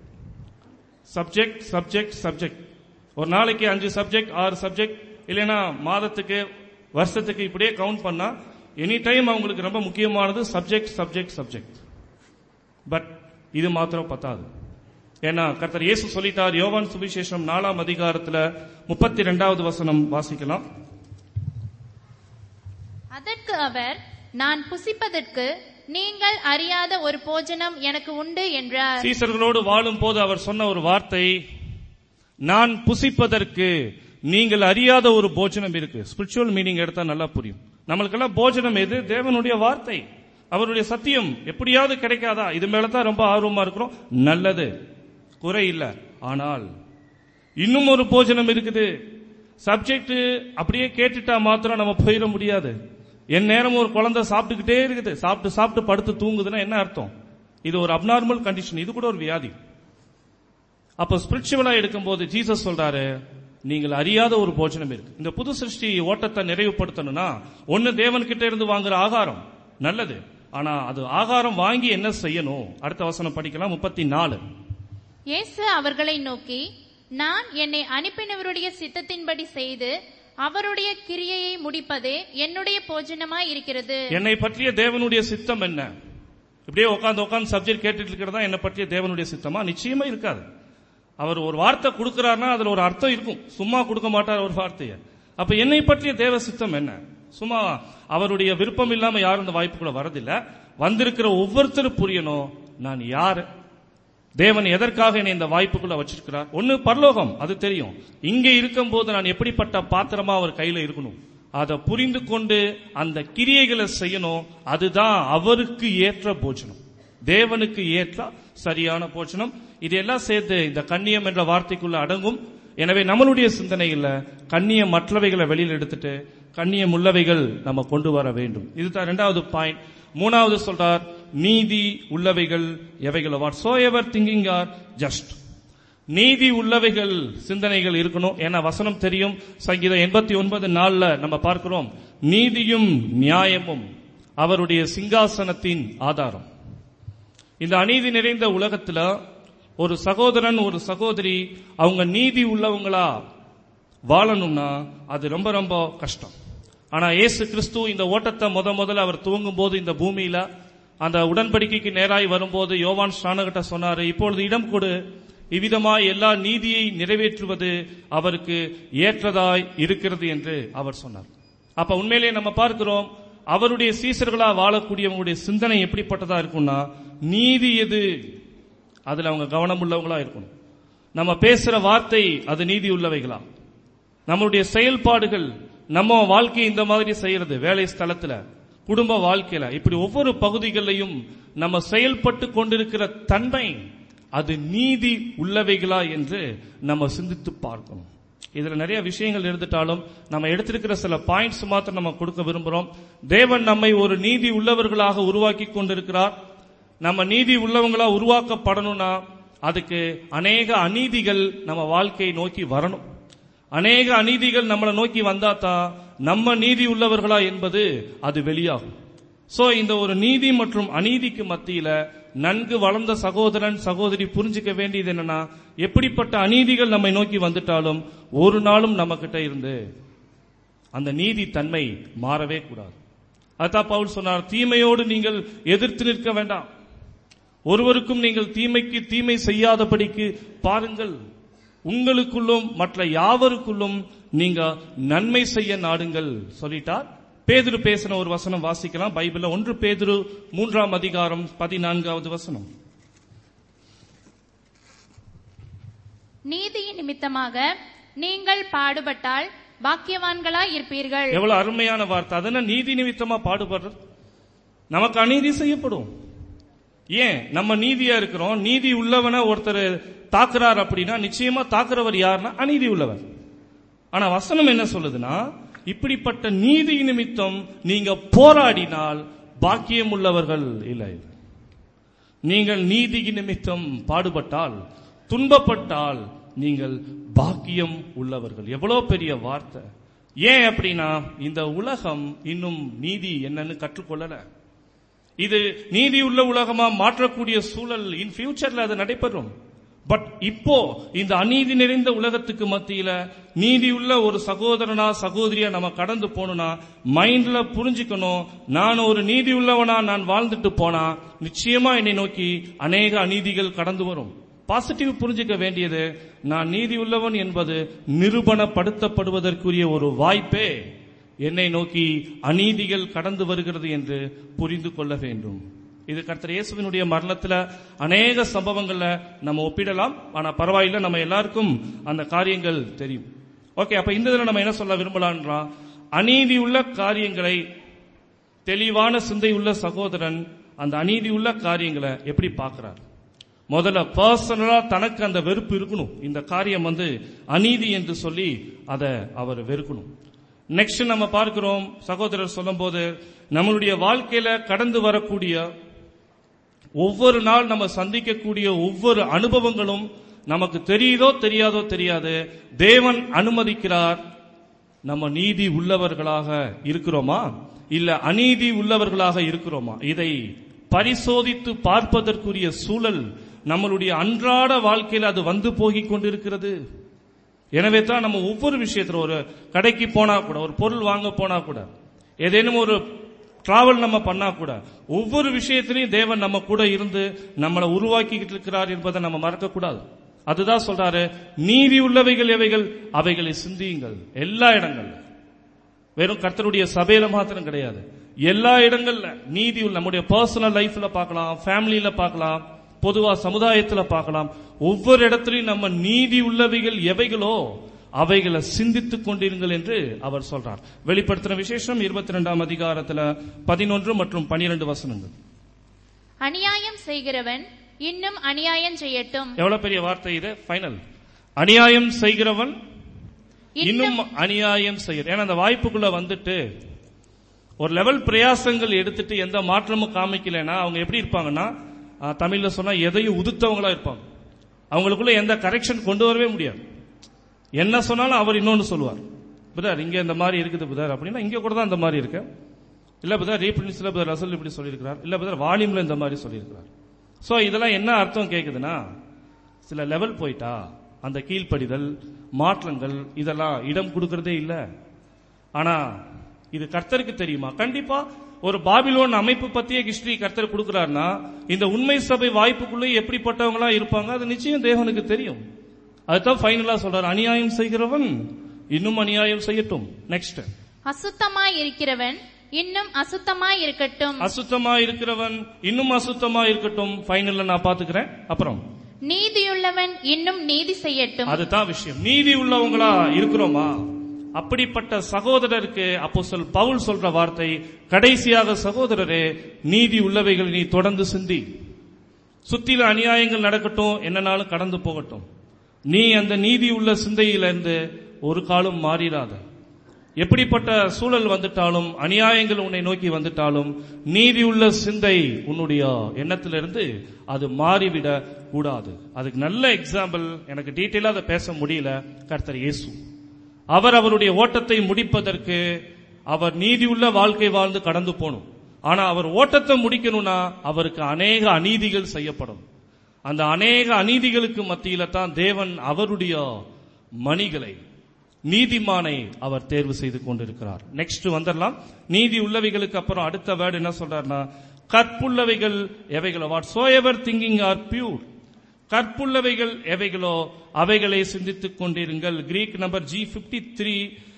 சப்ஜெக்ட் சப்ஜெக்ட் சப்ஜெக்ட். ஒரு நாளைக்கு 5 சப்ஜெக்ட் 6 சப்ஜெக்ட் இல்லைன்னா மாதத்துக்கு வருஷத்துக்கு இப்படியே கவுண்ட் பண்ணா எனி டைம் அவங்களுக்கு ரொம்ப முக்கியமானது சப்ஜெக்ட் சப்ஜெக்ட் சப்ஜெக்ட். பட் இது மாத்திரம் பத்தாது. ஏன்னா கர்த்தர் இயேசு சொல்லிட்டார், யோவான் சுவிசேஷம் 4ஆம் அதிகாரத்துல 32வது வசனம் வாசிக்கலாம். அதற்கு அவர், நான் புசிப்பதற்கு நீங்கள் அறியாத ஒரு போஜனம் எனக்கு உண்டு என்றார். சீசர்களோடு வாழும் போது அவர் சொன்ன ஒரு வார்த்தை, நான் புசிப்பதற்கு நீங்கள் அறியாத ஒரு போஜனம் இருக்கு. ஸ்பிரிச்சுவல் மீனிங் எடுத்தா நல்லா புரியும். நம்மளுக்கெல்லாம் போஜனம் எது? தேவனுடைய வார்த்தை, அவருடைய சத்தியம். எப்படியாவது கிடைக்காதா? இது மேலதான் ரொம்ப ஆர்வமா இருக்கிறோம். நல்லது, குறை இல்ல. ஆனால் இன்னும் ஒரு போஜனம் இருக்குது. சப்ஜெக்ட் அப்படியே கேட்டுட்டா மாத்திரம் நம்ம போயிட முடியாது. என் நேரம் ஒரு குழந்தை சாப்பிட்டுக்கிட்டே இருக்குது, சாப்பிட்டு சாப்பிட்டு படுத்து தூங்குதுன்னா என்ன அர்த்தம்? இது ஒரு அப்நார்மல் கண்டிஷன், இது கூட ஒரு வியாதி. அப்ப ஸ்பிரிச்சுவலா எடுக்கும்போது ஜீசஸ் சொல்றாரு, நீங்கள் அறியாத ஒரு போஜனம் இருக்கு. இந்த புது சிருஷ்டி ஓட்டத்தை நிறைவுபடுத்தணும்னா ஒன்னு தேவன் கிட்ட இருந்து வாங்குற ஆகாரம் நல்லது. ஆனா அது ஆகாரம் வாங்கி என்ன செய்யணும்? அடுத்த வசனம் படிக்கலாம், 34. இயேசு அவர்களை நோக்கி, நான் என்னை அனுப்பினவருடைய சித்தத்தின்படி செய்து அவருடைய கிரியையை முடிப்பதே என்னுடைய போஜனமாய் இருக்கிறது. என்னை பற்றிய தேவனுடைய சித்தம் என்ன? இப்படியே உட்கார்ந்து சப்ஜெக்ட் கேட்டுட்டு இருக்கிறதா என்னை பற்றிய தேவனுடைய சித்தமா? நிச்சயமா இருக்காது. அவர் ஒரு வார்த்தை கொடுக்கிறார்னா அதுல ஒரு அர்த்தம் இருக்கும், சும்மா கொடுக்க மாட்டார் ஒரு வார்த்தையை. அப்ப என்னை பற்றிய தேவ சித்தம் என்ன? சும்மா அவருடைய விருப்பம் இல்லாம யாரும் இந்த வாய்ப்புக்குள்ள வரதில்லை. வந்திருக்கிற ஒவ்வொருத்தரும் புரியணும், நான் யாரு, தேவன் எதற்காக என்னை இந்த வாய்ப்புக்குள்ள வச்சிருக்கிறார். ஒன்னு பரலோகம், அது தெரியும். இங்கே இருக்கும் போது நான் எப்படிப்பட்ட பாத்திரமா அவர் கையில இருக்கணும், அதை புரிந்து கொண்டு அந்த கிரியைகளை செய்யணும். அதுதான் அவருக்கு ஏற்ற போஜனம், தேவனுக்கு ஏற்ற சரியான போஜனம். இதெல்லாம் சேர்த்து இந்த கண்ணியம் என்ற வார்த்தைக்குள்ள அடங்கும். எனவே நம்மளுடைய சிந்தனையில கண்ணியம் மற்றவைகளை வெளியில் எடுத்துட்டு கண்ணியம் உள்ளவைகள் நம்ம கொண்டு வர வேண்டும். இதுதான் 2வது பாயிண்ட். 3வது சொல்றார், நீதி உள்ளவைகள் எவைகள், whatsoever thinking are just. நீதி உள்ளவைகள் சிந்தனைகள் இருக்கணும். ஏன்னா வசனம் தெரியும். சங்கீதம் 89:4 நம்ம பார்க்கிறோம், நீதியும் நியாயமும் அவருடைய சிங்காசனத்தின் ஆதாரம். இந்த அநீதி நிறைந்த உலகத்துல ஒரு சகோதரன் ஒரு சகோதரி அவங்க நீதி உள்ளவங்களா வாழணும்னா அது ரொம்ப ரொம்ப கஷ்டம். ஆனா இயேசு கிறிஸ்து இந்த ஓட்டத்தை முதல்ல அவர் துவங்கும் போது இந்த பூமியில அந்த உடன்படிக்கைக்கு நேராய் வரும்போது யோவான் ஸ்நானகட்ட சொன்னாரு, இப்பொழுது இடம் கொடு, இவ்விதமாய் எல்லா நீதியை நிறைவேற்றுவது அவருக்கு ஏற்றதாய் இருக்கிறது என்று அவர் சொன்னார். அப்ப உண்மையிலேயே நம்ம பார்க்கிறோம், அவருடைய சீசர்களா வாழக்கூடியவங்களுடைய சிந்தனை எப்படிப்பட்டதா இருக்கும்னா, நீதி எது அதுல அவங்க கவனம் உள்ளவங்களா இருக்கணும். நம்ம பேசுற வார்த்தை அது நீதி உள்ளவைகளா, நம்மளுடைய செயல்பாடுகள், நம்ம வாழ்க்கை இந்த மாதிரி செய்யறது, வேலை ஸ்தலத்துல, குடும்ப வாழ்க்கையில, இப்படி ஒவ்வொரு பகுதிகளிலையும் நம்ம செயல்பட்டு கொண்டிருக்கிற தன்மை அது நீதி உள்ளவைகளா என்று நம்ம சிந்தித்து பார்க்கணும். இதுல நிறைய விஷயங்கள் இருந்துட்டாலும் நம்ம எடுத்திருக்கிற சில பாயிண்ட்ஸ் மாத்திரம் நம்ம கொடுக்க விரும்புறோம். தேவன் நம்மை ஒரு நீதி உள்ளவர்களாக உருவாக்கி கொண்டிருக்கிறார். நம்ம நீதி உள்ளவங்களா உருவாக்கப்படணும்னா அதுக்கு அநேக அநீதிகள் நம்ம வாழ்க்கையை நோக்கி வரணும். அநேக அநீதிகள் நம்மளை நோக்கி வந்தா தான் நம்ம நீதி உள்ளவர்களா என்பது அது வெளியாகும். சோ இந்த ஒரு நீதி மற்றும் அநீதிக்கு மத்தியில நன்கு வளர்ந்த சகோதரன் சகோதரி புரிஞ்சுக்க வேண்டியது என்னன்னா, எப்படிப்பட்ட அநீதிகள் நம்மை நோக்கி வந்துட்டாலும் ஒரு நாளும் நம்ம கிட்ட இருந்து அந்த நீதி தன்மை மாறவே கூடாது. அதான் பவுல் சொன்னார், தீமையோடு நீங்கள் எதிர்த்து நிற்க வேண்டாம், ஒருவருக்கும் நீங்கள் தீமைக்கு தீமை செய்யாதபடிக்கு பாருங்கள், உங்களுக்குள்ளும் மற்ற யாவருக்குள்ளும் நீங்க நன்மை செய்ய நாடுங்கள் சொல்லிட்டார். பேதுரு பேசின ஒரு வசனம் வாசிக்கலாம் பைபிள்ல. 1 பேதுரு 3:14 வசனம். நீதியின் நிமித்தமாக நீங்கள் பாடுபட்டால் பாக்கியவான்களாய் இருப்பீர்கள். எவ்வளவு அருமையான வார்த்தை. அதனால நீதி நிமித்தமா பாடுபடுறது, நமக்கு அநீதி செய்யப்படும். ஏன் நம்ம நீதியா இருக்கிறோம். நீதி உள்ளவன ஒருத்தர் தாக்குறார் அப்படின்னா நிச்சயமா தாக்குறவர் யாருன்னா அநீதி உள்ளவர். ஆனா வசனம் என்ன சொல்லுதுன்னா, இப்படிப்பட்ட நீதி நிமித்தம் நீங்க போராடினால் பாக்கியம் உள்ளவர்கள் இல்லை. நீங்கள் நீதி நிமித்தம் பாடுபட்டால் துன்பப்பட்டால் நீங்கள் பாக்கியம் உள்ளவர்கள். எவ்வளவு பெரிய வார்த்தை. ஏன் அப்படின்னா இந்த உலகம் இன்னும் நீதி என்னன்னு கற்றுக்கொள்ளல. இது நீதி உள்ள உலகமா மாற்றக்கூடிய சூழல் இன் ஃபியூச்சர்ல அது நடைபெறும். பட் இப்போ இந்த அநீதி நிறைந்த உலகத்துக்கு மத்தியில நீதி உள்ள ஒரு சகோதரனா சகோதரியா நம்ம கடந்து போகணும்னா மைண்ட்ல புரிஞ்சுக்கணும், நான் ஒரு நீதி உள்ளவனா நான் வாழ்ந்துட்டு போனா நிச்சயமா என்னை நோக்கி அநேக அநீதிகள் கடந்து வரும். பாசிட்டிவ் புரிஞ்சுக்க வேண்டியது, நான் நீதி உள்ளவன் என்பது நிரூபணப்படுத்தப்படுவதற்குரிய ஒரு வாய்ப்பே என்னை நோக்கி அநீதிகள் கடந்து வருகிறது என்று புரிந்து கொள்ள வேண்டும். இது கர்த்தர் இயேசுவினுடைய மரணத்துல அநேக சம்பவங்கள்ல நம்ம ஒப்பிடலாம். ஆனா பரவாயில்ல, நம்ம எல்லாருக்கும் அந்த காரியங்கள் தெரியும். ஓகே, அப்ப இந்த இதுல நம்ம என்ன சொல்ல விரும்பலாம்ன்றா, அநீதி உள்ள காரியங்களை தெளிவான சிந்தை உள்ள சகோதரன் அந்த அநீதி உள்ள காரியங்களை எப்படி பார்க்கிறார். முதல்ல பர்சனலா தனக்கு அந்த வெறுப்பு இருக்கணும். இந்த காரியம் அநீதி என்று சொல்லி அதை அவர் வெறுக்கணும். நெக்ஸ்ட் நம்ம பார்க்கிறோம், சகோதரர் சொல்லும் போது நம்மளுடைய வாழ்க்கையில கடந்து வரக்கூடிய ஒவ்வொரு நாள் நம்ம சந்திக்கக்கூடிய ஒவ்வொரு அனுபவங்களும் நமக்கு தெரியுதோ தெரியாதோ தெரியாது, தேவன் அனுமதிக்கிறார். நம்ம நீதி உள்ளவர்களாக இருக்கிறோமா இல்ல அநீதி உள்ளவர்களாக இருக்கிறோமா, இதை பரிசோதித்து பார்ப்பதற்குரிய சூழல் நம்மளுடைய அன்றாட வாழ்க்கையில் அது வந்து போகிக் கொண்டிருக்கிறது. எனவே தான் நம்ம ஒவ்வொரு விஷயத்துல, ஒரு கடைக்கு போனா கூட, ஒரு பொருள் வாங்க போனா கூட, ஏதேனும் ஒரு டிராவல் நம்ம பண்ணா கூட, ஒவ்வொரு விஷயத்திலையும் தேவன் நம்ம கூட இருந்து நம்மளை உருவாக்கிட்டு இருக்கிறார் என்பதை நம்ம மறக்க கூடாது. அதுதான் சொல்றாரு, நீதி உள்ளவைகள் எவைகள் அவைகளை சிந்தியுங்கள். எல்லா இடங்கள்ல, வெறும் கர்த்தருடைய சபையில மாத்திரம் கிடையாது, எல்லா இடங்கள்ல நீதி உள்ள, நம்முடைய பர்சனல் லைஃப்ல பார்க்கலாம், ஃபேமிலியில பார்க்கலாம், பொதுவா சமுதாயத்துல பார்க்கலாம், ஒவ்வொரு இடத்திலையும் நம்ம நீதி உள்ளவைகள் எவைகளோ அவைகளை சிந்தித்துக் கொண்டிருங்கள் என்று அவர் சொல்றார். வெளிப்படுத்தின விசேஷம் 22ஆம் அதிகாரத்துல 11 மற்றும் 12 வசனங்கள். அநியாயம் செய்கிறவன் இன்னும் அநியாயம் செய்யட்டும். எவ்வளவு பெரிய வார்த்தை இது, ஃபைனல். அநியாயம் செய்கிறவன் இன்னும் அநியாயம் செய்ய. ஏன்னா அந்த வாய்ப்புக்குள்ள வந்துட்டு ஒரு லெவல் பிரயாசங்கள் எடுத்துட்டு எந்த மாற்றமும் காமிக்கலன்னா அவங்க எப்படி இருப்பாங்கன்னா, தமிழ்ல சொன்னா எதையும் உதுத்தவங்களா இருப்பாங்க. அவங்களுக்குள்ள எந்த கரெக்ஷன் கொண்டு வரவே முடியாது. என்ன சொன்னாலும் அவர் இன்னொன்னு சொல்லுவார். பிரதர் இங்க இந்த மாதிரி இருக்குது பிரதர் அப்படின்னா இங்க கூட தான் இந்த மாதிரி இருக்கு. இல்ல பிரதர் ரீபிரின்ஸ்ல பிரதர் ரசல் இப்படி சொல்லியிருக்கிறார், இல்ல பிரதர் வால்யூம்ல இந்த மாதிரி சொல்லியிருக்கிறார். சோ இதெல்லாம் என்ன அர்த்தம் கேக்குதுன்னா, சில லெவல் போயிட்டா அந்த கீழ்ப்படிதல் மாற்றங்கள் இதெல்லாம் இடம் கொடுக்கறதே இல்ல. ஆனா இது கர்த்தருக்கு தெரியுமா? கண்டிப்பா ஒரு பாபிலோன் அமைப்பு பத்திய ஹிஸ்டரி கர்த்தர் கொடுக்கிறார்னா இந்த உண்மை சபை வாய்ப்புக்குள்ளே எப்படிப்பட்டவங்களா இருப்பாங்க அது நிச்சயம் தேவனுக்கு தெரியும். அதுதான் ஃபைனலா சொல்றாரு, அநியாயம் செய்கிறவன் இன்னும் அநியாயம் செய்யட்டும். நெக்ஸ்ட், அசுத்தமாய் இருக்கிறவன் இன்னும் அசுத்தமாய் இருக்கட்டும். அசுத்தமாய் இருக்கிறவன் இன்னும் அசுத்தமாய் இருக்கட்டும். ஃபைனல்ல நான் பாத்துக்கிறேன். அப்புறம் நீதியுள்ளவன் இன்னும் நீதி செய்யட்டும். அதுதான் விஷயம். நீதி உள்ளவங்களா இருக்கிறோமா? அப்படிப்பட்ட சகோதரருக்கு அப்போஸ்தலன் பவுல் சொல்ற வார்த்தை கடைசியாக, சகோதரரே நீதி உள்ளவைகள் நீ தொடர்ந்து சிந்தி. சுத்தில அநியாயங்கள் நடக்கட்டும், என்னன்னாலும் கடந்து போகட்டும், நீ அந்த நீதி உள்ள சிந்தையிலிருந்து ஒரு காலம் மாறிடாத. எப்படிப்பட்ட சூழல் வந்துட்டாலும், அநியாயங்கள் உன்னை நோக்கி வந்துட்டாலும், நீதி உள்ள சிந்தை உன்னுடைய எண்ணத்திலிருந்து அது மாறிவிட கூடாது. அதுக்கு நல்ல எக்ஸாம்பிள், எனக்கு டீட்டெயிலா அதை பேச முடியல, கர்த்தர் இயேசு. அவர் அவருடைய ஓட்டத்தை முடிப்பதற்கு அவர் நீதியுள்ள வாழ்க்கை வாழ்ந்து கடந்து போகணும். ஆனா அவர் ஓட்டத்தை முடிக்கணும்னா அவருக்கு அநேக அநீதிகள் செய்யப்படும். அந்த அநேக அநீதிகளுக்கு மத்தியில தான் தேவன் அவருடைய மணிகளை, நீதிமானை அவர் தேர்வு செய்து கொண்டிருக்கிறார். நெக்ஸ்ட் வந்துடலாம். நீதி உள்ளவைகளுக்கு அப்புறம் அடுத்த வேர்டு என்ன சொல்றாருன்னா, கற்புள்ளவைகள் எவைகளோ, whatsoever thinking are pure, கற்புள்ளவைகள் எவைகளோ அவைகளை சிந்தித்துக் கொண்டிருங்கள். கிரீக் நம்பர் G53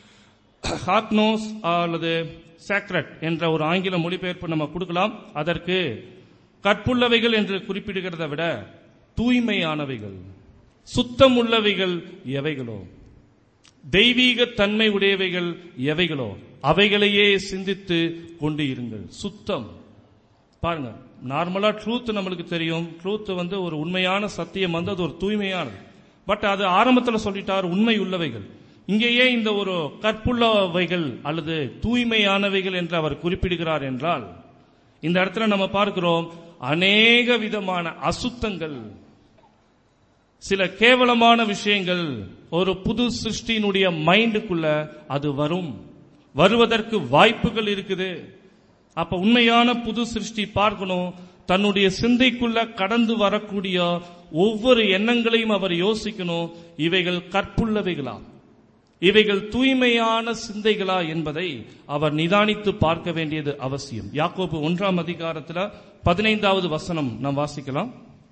ஹாக்னோஸ் அல்லது சாக்ரட் என்ற ஒரு ஆங்கில மொழிபெயர்ப்பு நம்ம கொடுக்கலாம். அதற்கு கற்புள்ளவைகள் என்று குறிப்பிடுகிறத விட தூய்மையானவைகள், சுத்தம் உள்ளவைகள் எவைகளோ, தெய்வீக தன்மை உடையவைகள் எவைகளோ அவைகளையே சிந்தித்து கொண்டு இருங்கள். சுத்தம் பாருங்க, நார்மலா ட்ரூத் நம்மளுக்கு தெரியும். ட்ரூத் ஒரு உண்மையான சத்தியம், அது ஒரு தூய்மையானது. பட் அது ஆரம்பத்தில் சொல்லிட்டார் உண்மை உள்ளவைகள். இங்கேயே இந்த ஒரு கற்புள்ளவைகள் அல்லது தூய்மையானவைகள் என்று அவர் குறிப்பிடுகிறார் என்றால், இந்த இடத்துல நம்ம பார்க்கிறோம் அநேக விதமான அசுத்தங்கள், சில கேவலமான விஷயங்கள் ஒரு புது சிருஷ்டியினுடைய மைண்டுக்குள்ள அது வருவதற்கு வாய்ப்புகள் இருக்குது. அப்ப உண்மையான புது சிருஷ்டி பார்க்கணும், தன்னுடைய சிந்தைக்குள்ள கடந்து வரக்கூடிய ஒவ்வொரு எண்ணங்களையும் அவர் யோசிக்கணும். இவைகள் கற்புள்ளவைகளா, இவைகள் தூய்மையான சிந்தைகளா என்பதை அவர் நிதானித்து பார்க்க வேண்டியது அவசியம். யாக்கோபு 1 அதிகாரத்தில் 15வது வசனம் நாம் வாசிக்கலாம்.